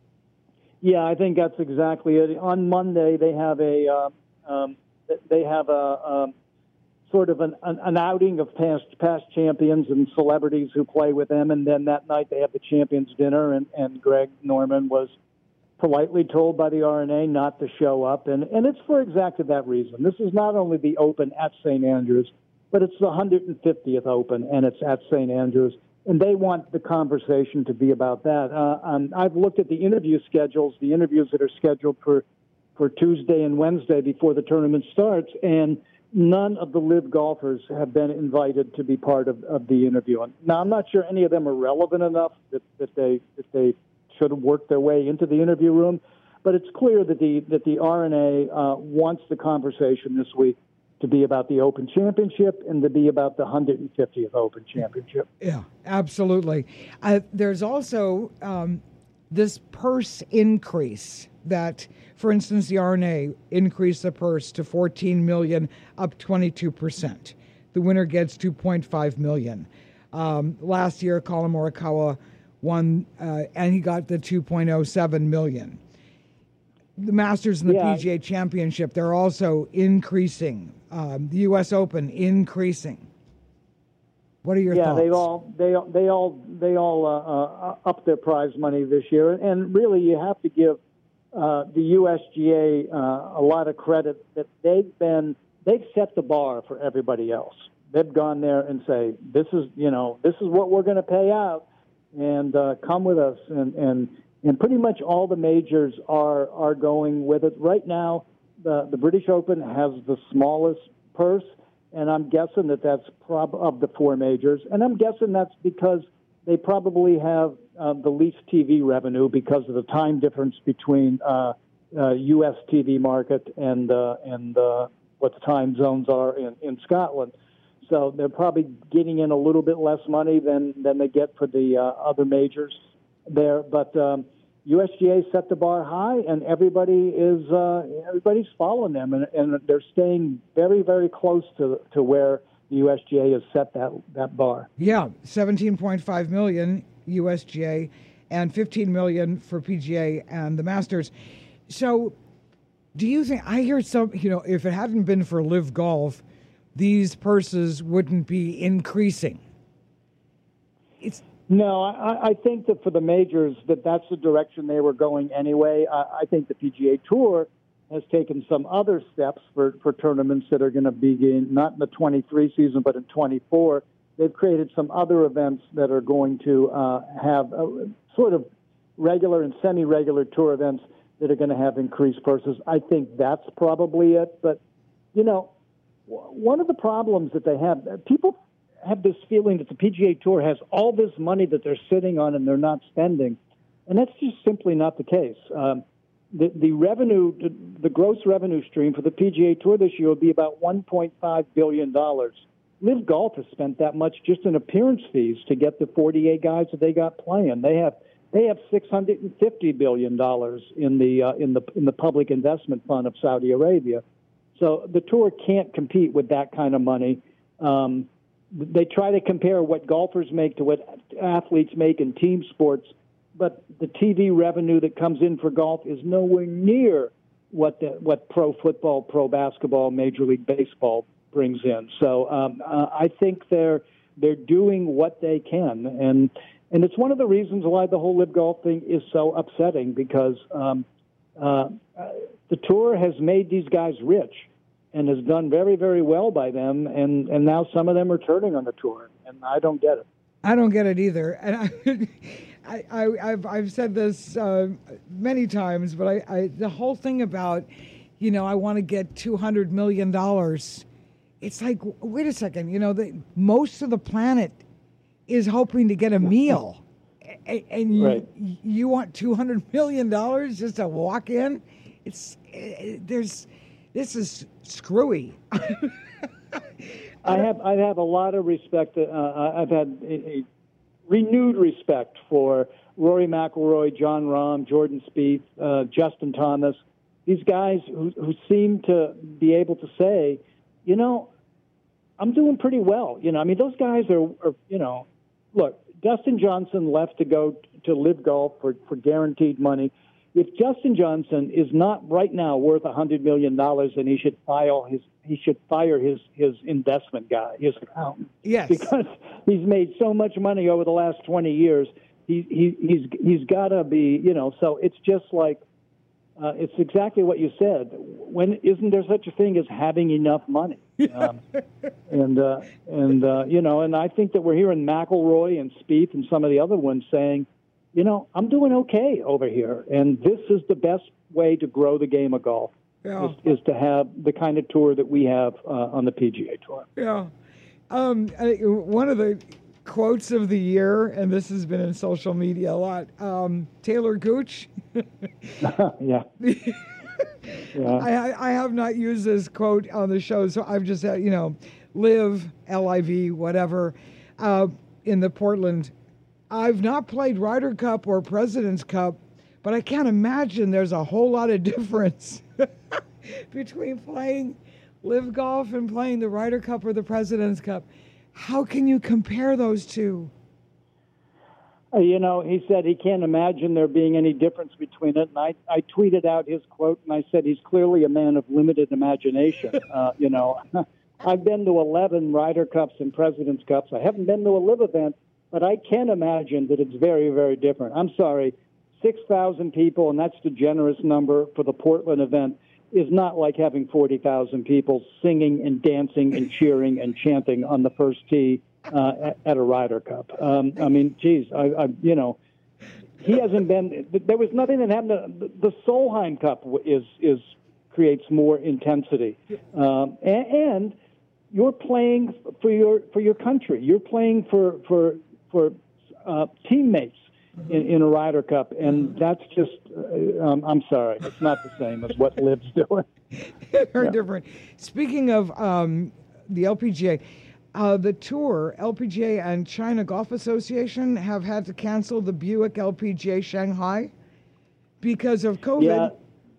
Yeah, I think that's exactly it. On Monday, they have a uh, um, they have a, a sort of an, an outing of past past champions and celebrities who play with them, and then that night they have the champions dinner. And, and Greg Norman was politely told by the R N A not to show up, and and it's for exactly that reason. This is not only the Open at Saint Andrews, but it's the one hundred fiftieth Open, and it's at Saint Andrews. And they want the conversation to be about that. Uh, um, I've looked at the interview schedules, the interviews that are scheduled for, for Tuesday and Wednesday before the tournament starts, and none of the live golfers have been invited to be part of, of the interview. Now, I'm not sure any of them are relevant enough that, that they that they should have worked their way into the interview room, but it's clear that the that the R N A uh, wants the conversation this week to be about the Open Championship and to be about the one hundred fiftieth Open Championship. Yeah, absolutely. Uh, there's also um, this purse increase that, for instance, the R N A increased the purse to fourteen million dollars, up twenty-two percent. The winner gets two point five million dollars. Um, last year, Colin Morikawa won, uh, and he got the two point oh seven million dollars. The Masters and the yeah. P G A Championship, they're also increasing. Um, the U S Open increasing. What are your yeah, thoughts? Yeah, they all they they all they all uh, uh, up their prize money this year, and really you have to give uh, the U S G A uh, a lot of credit that they've been they've set the bar for everybody else. They've gone there and say, this is you know this is what we're going to pay out, and uh, come with us, and and. And pretty much all the majors are are going with it. Right now, the, the British Open has the smallest purse, and I'm guessing that that's prob- of the four majors. And I'm guessing that's because they probably have uh, the least T V revenue because of the time difference between uh, uh, U S T V market and uh, and uh, what the time zones are in, in Scotland. So they're probably getting in a little bit less money than, than they get for the uh, other majors there. But um, U S G A set the bar high, and everybody is uh, everybody's following them, and, and they're staying very, very close to to where the U S G A has set that that bar. Yeah, seventeen point five million U S G A and fifteen million for P G A and the Masters. So, do you think, I hear some, you know, if it hadn't been for Live Golf, these purses wouldn't be increasing. It's No, I, I think that for the majors, that that's the direction they were going anyway. I, I think the P G A Tour has taken some other steps for, for tournaments that are going to begin, not in the twenty-three season, but in twenty-four. They've created some other events that are going to uh, have a, sort of regular and semi-regular tour events that are going to have increased purses. I think that's probably it. But, you know, w- one of the problems that they have, people have this feeling that the P G A Tour has all this money that they're sitting on and they're not spending. And that's just simply not the case. Um, the, the revenue, the gross revenue stream for the P G A Tour this year will be about one point five billion dollars. Live Golf has spent that much just in appearance fees to get the forty-eight guys that they got playing. They have they have six hundred fifty billion dollars in the uh, in the in the public investment fund of Saudi Arabia. So the tour can't compete with that kind of money. Um, they try to compare what golfers make to what athletes make in team sports, but the T V revenue that comes in for golf is nowhere near what the, what pro football, pro basketball, Major League Baseball brings in. So um, uh, I think they're they're doing what they can, and and it's one of the reasons why the whole Live Golf thing is so upsetting, because um, uh, the tour has made these guys rich and has done very, very well by them, and, and now some of them are turning on the tour, and I don't get it. I don't get it either, and I, I, I I've I've said this uh, many times, but I, I the whole thing about, you know, I want to get two hundred million dollars. It's like, wait a second, you know, the, most of the planet is hoping to get a meal, and, and right. you, you want two hundred million dollars just to walk in? It's it, there's this is screwy. I have I have a lot of respect. Uh, I've had a, a renewed respect for Rory McIlroy, John Rahm, Jordan Spieth, uh, Justin Thomas. These guys who, who seem to be able to say, you know, I'm doing pretty well. You know, I mean, those guys are, are you know, look, Dustin Johnson left to go to Live Golf for, for guaranteed money. If Justin Johnson is not right now worth one hundred million dollars, then he should file his he should fire his, his investment guy, his accountant. Yes. Because he's made so much money over the last twenty years. He, he he's he's got to be, you know, so it's just like uh, it's exactly what you said. When isn't there such a thing as having enough money? Um, and uh, and uh, you know, and I think that we're hearing McIlroy and Spieth and some of the other ones saying, you know, I'm doing okay over here, and this is the best way to grow the game of golf. Yeah. Is, is to have the kind of tour that we have uh, on the P G A Tour. Yeah. Um, I, one of the quotes of the year, and this has been in social media a lot, um, Taylor Gooch. yeah. yeah. I, I have not used this quote on the show, so I've just said, you know, live, L I V, whatever, uh, in the Portland. I've not played Ryder Cup or President's Cup, but I can't imagine there's a whole lot of difference between playing Live Golf and playing the Ryder Cup or the President's Cup. How can you compare those two? Uh, you know, he said he can't imagine there being any difference between it. And I, I tweeted out his quote, and I said he's clearly a man of limited imagination. uh, you know, I've been to eleven Ryder Cups and President's Cups. I haven't been to a Live event, but I can imagine that it's very, very different. I'm sorry, six thousand people, and that's the generous number for the Portland event, is not like having forty thousand people singing and dancing and cheering and chanting on the first tee uh, at, at a Ryder Cup. Um, I mean, geez, I, I, you know, he hasn't been. There was nothing that happened. To, the Solheim Cup is is creates more intensity, um, and, and you're playing for your for your country. You're playing for for for uh, teammates. In, in a Ryder Cup, and that's just, uh, um, I'm sorry, it's not the same as what Liv's doing. Very yeah. different. Speaking of um, the L P G A, uh, the tour, L P G A and China Golf Association have had to cancel the Buick L P G A Shanghai because of COVID. Yeah,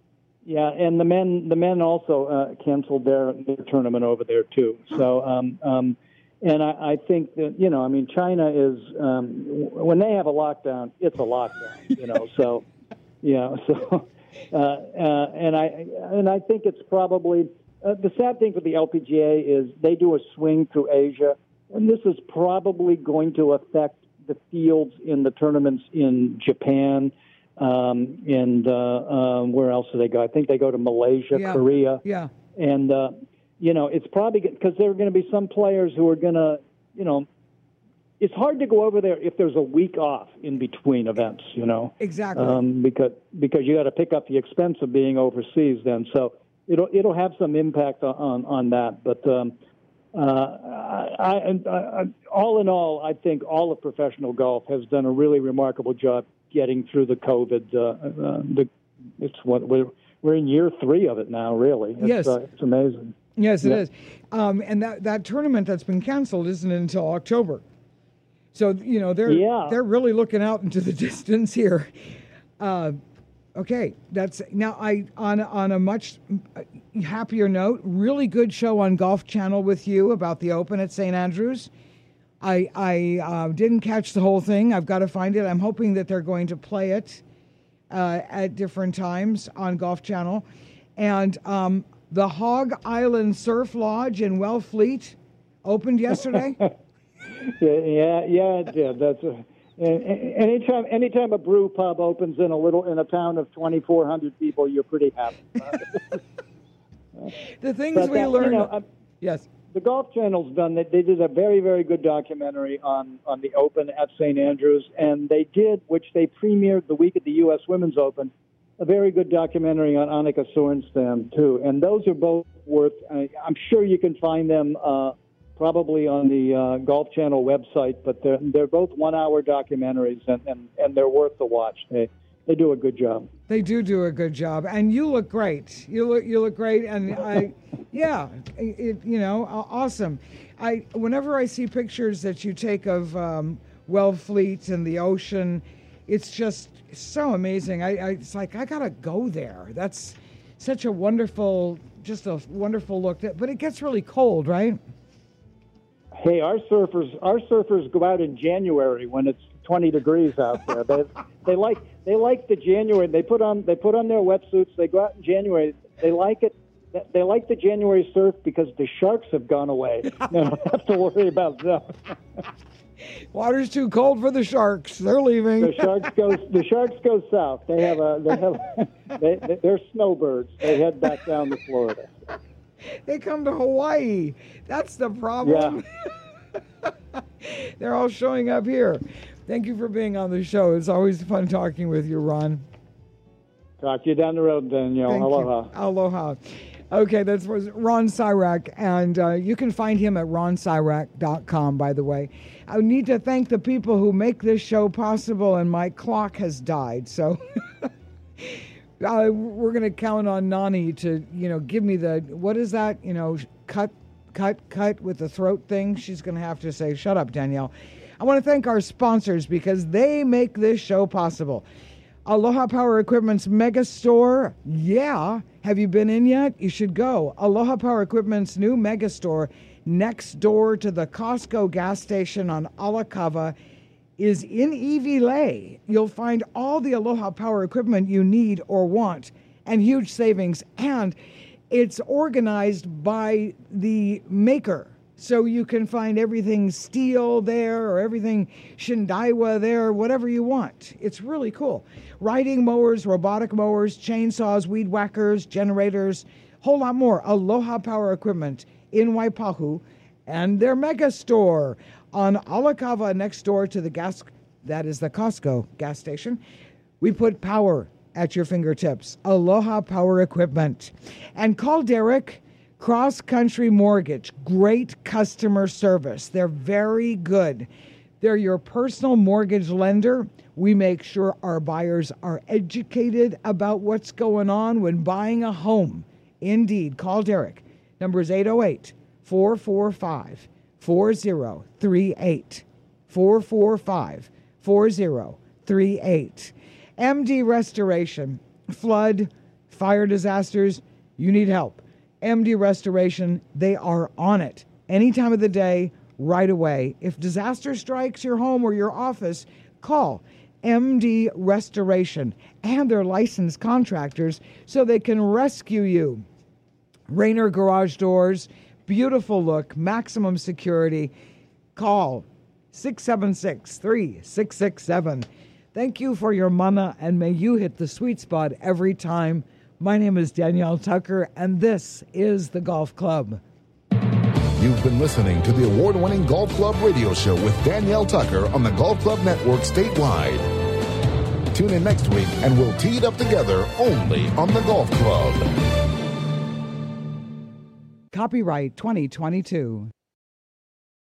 Yeah, and the men the men also uh, canceled their, their tournament over there too. So, um, um, and I, I think that you know, I mean, China is um, when they have a lockdown, it's a lockdown. You know, so yeah, so uh, uh, and I and I think it's probably uh, the sad thing for the L P G A is they do a swing through Asia, and this is probably going to affect the fields in the tournaments in Japan. Um, and uh, uh, where else do they go? I think they go to Malaysia, yeah. Korea. Yeah. And, uh, you know, it's probably because there are going to be some players who are going to, you know, it's hard to go over there if there's a week off in between events, you know. Exactly. Um, because because you got to pick up the expense of being overseas then. So it'll it'll have some impact on, on that. But um, uh, I, I, I, all in all, I think all of professional golf has done a really remarkable job getting through the COVID. Uh, uh, the, it's what we're we're in year three of it now. Really, it's, yes, uh, it's amazing. Yes, it yeah. is. Um, and that, that tournament that's been canceled isn't until October. So you know they're yeah. they're really looking out into the distance here. Uh, okay, that's now I on on a much happier note. Really good show on Golf Channel with you about the Open at Saint Andrews. I, I uh, didn't catch the whole thing. I've got to find it. I'm hoping that they're going to play it uh, at different times on Golf Channel. And um, the Hog Island Surf Lodge in Wellfleet opened yesterday. yeah, yeah, yeah, it did. That's a, anytime, anytime a brew pub opens in a little in a town of twenty-four hundred people, you're pretty happy. the things but we that, learned. You know, yes. The Golf Channel's done that. They did a very, very good documentary on, on the Open at Saint Andrews, and they did, which they premiered the week at the U S Women's Open, a very good documentary on Annika Sorenstam, too. And those are both worth, I, I'm sure you can find them uh, probably on the uh, Golf Channel website, but they're, they're both one-hour documentaries, and, and, and they're worth the watch. They, they do a good job. They do do a good job, and you look great. You look you look great, and I, yeah, it, you know, awesome. I whenever I see pictures that you take of um, Wellfleet and the ocean, it's just so amazing. I, I it's like I gotta go there. That's such a wonderful, just a wonderful look. But it gets really cold, right? Hey, our surfers, our surfers go out in January when it's twenty degrees out there. They they like they like the January. They put on they put on their wetsuits. They go out in January. They like it. They like the January surf because the sharks have gone away. You don't have to worry about them. Water's too cold for the sharks. They're leaving. The sharks go. The sharks go south. They have a. They have. They, they're snowbirds. They head back down to Florida. They come to Hawaii. That's the problem. Yeah. They're all showing up here. Thank you for being on the show. It's always fun talking with you, Ron. Talk to you down the road, Danielle. Thank Aloha. You. Aloha. Okay, that was Ron Sirak, and uh, you can find him at ron sirak dot com, by the way. I need to thank the people who make this show possible, and my clock has died, so uh, we're going to count on Nani to, you know, give me the, what is that, you know, cut, cut, cut with the throat thing. She's going to have to say, shut up, Danielle. I want to thank our sponsors because they make this show possible. Aloha Power Equipment's Mega Store. Yeah. Have you been in yet? You should go. Aloha Power Equipment's new Mega Store next door to the Costco gas station on Alakava is in Iwilei. You'll find all the Aloha Power equipment you need or want and huge savings. And it's organized by the maker. So you can find everything steel there or everything Shindaiwa there, whatever you want. It's really cool. Riding mowers, robotic mowers, chainsaws, weed whackers, generators, whole lot more. Aloha Power Equipment in Waipahu and their mega store on Alakava next door to the gas, that is the Costco gas station. We put power at your fingertips. Aloha Power Equipment. And call Derek. Cross Country Mortgage, great customer service. They're very good. They're your personal mortgage lender. We make sure our buyers are educated about what's going on when buying a home. Indeed, call Derek. Number is eight oh eight, four four five, four oh three eight. four four five, four oh three eight. M D Restoration, flood, fire disasters, you need help. M D Restoration, they are on it. Any time of the day, right away. If disaster strikes your home or your office, call M D Restoration, and they're licensed contractors so they can rescue you. Rainer Garage Doors, beautiful look, maximum security. Call six seven six, three six six seven. Thank you for your mana, and may you hit the sweet spot every time. My name is Danielle Tucker, and this is the Golf Club. You've been listening to the award-winning Golf Club radio show with Danielle Tucker on the Golf Club Network statewide. Tune in next week, and we'll tee it up together only on the Golf Club. Copyright twenty twenty-two.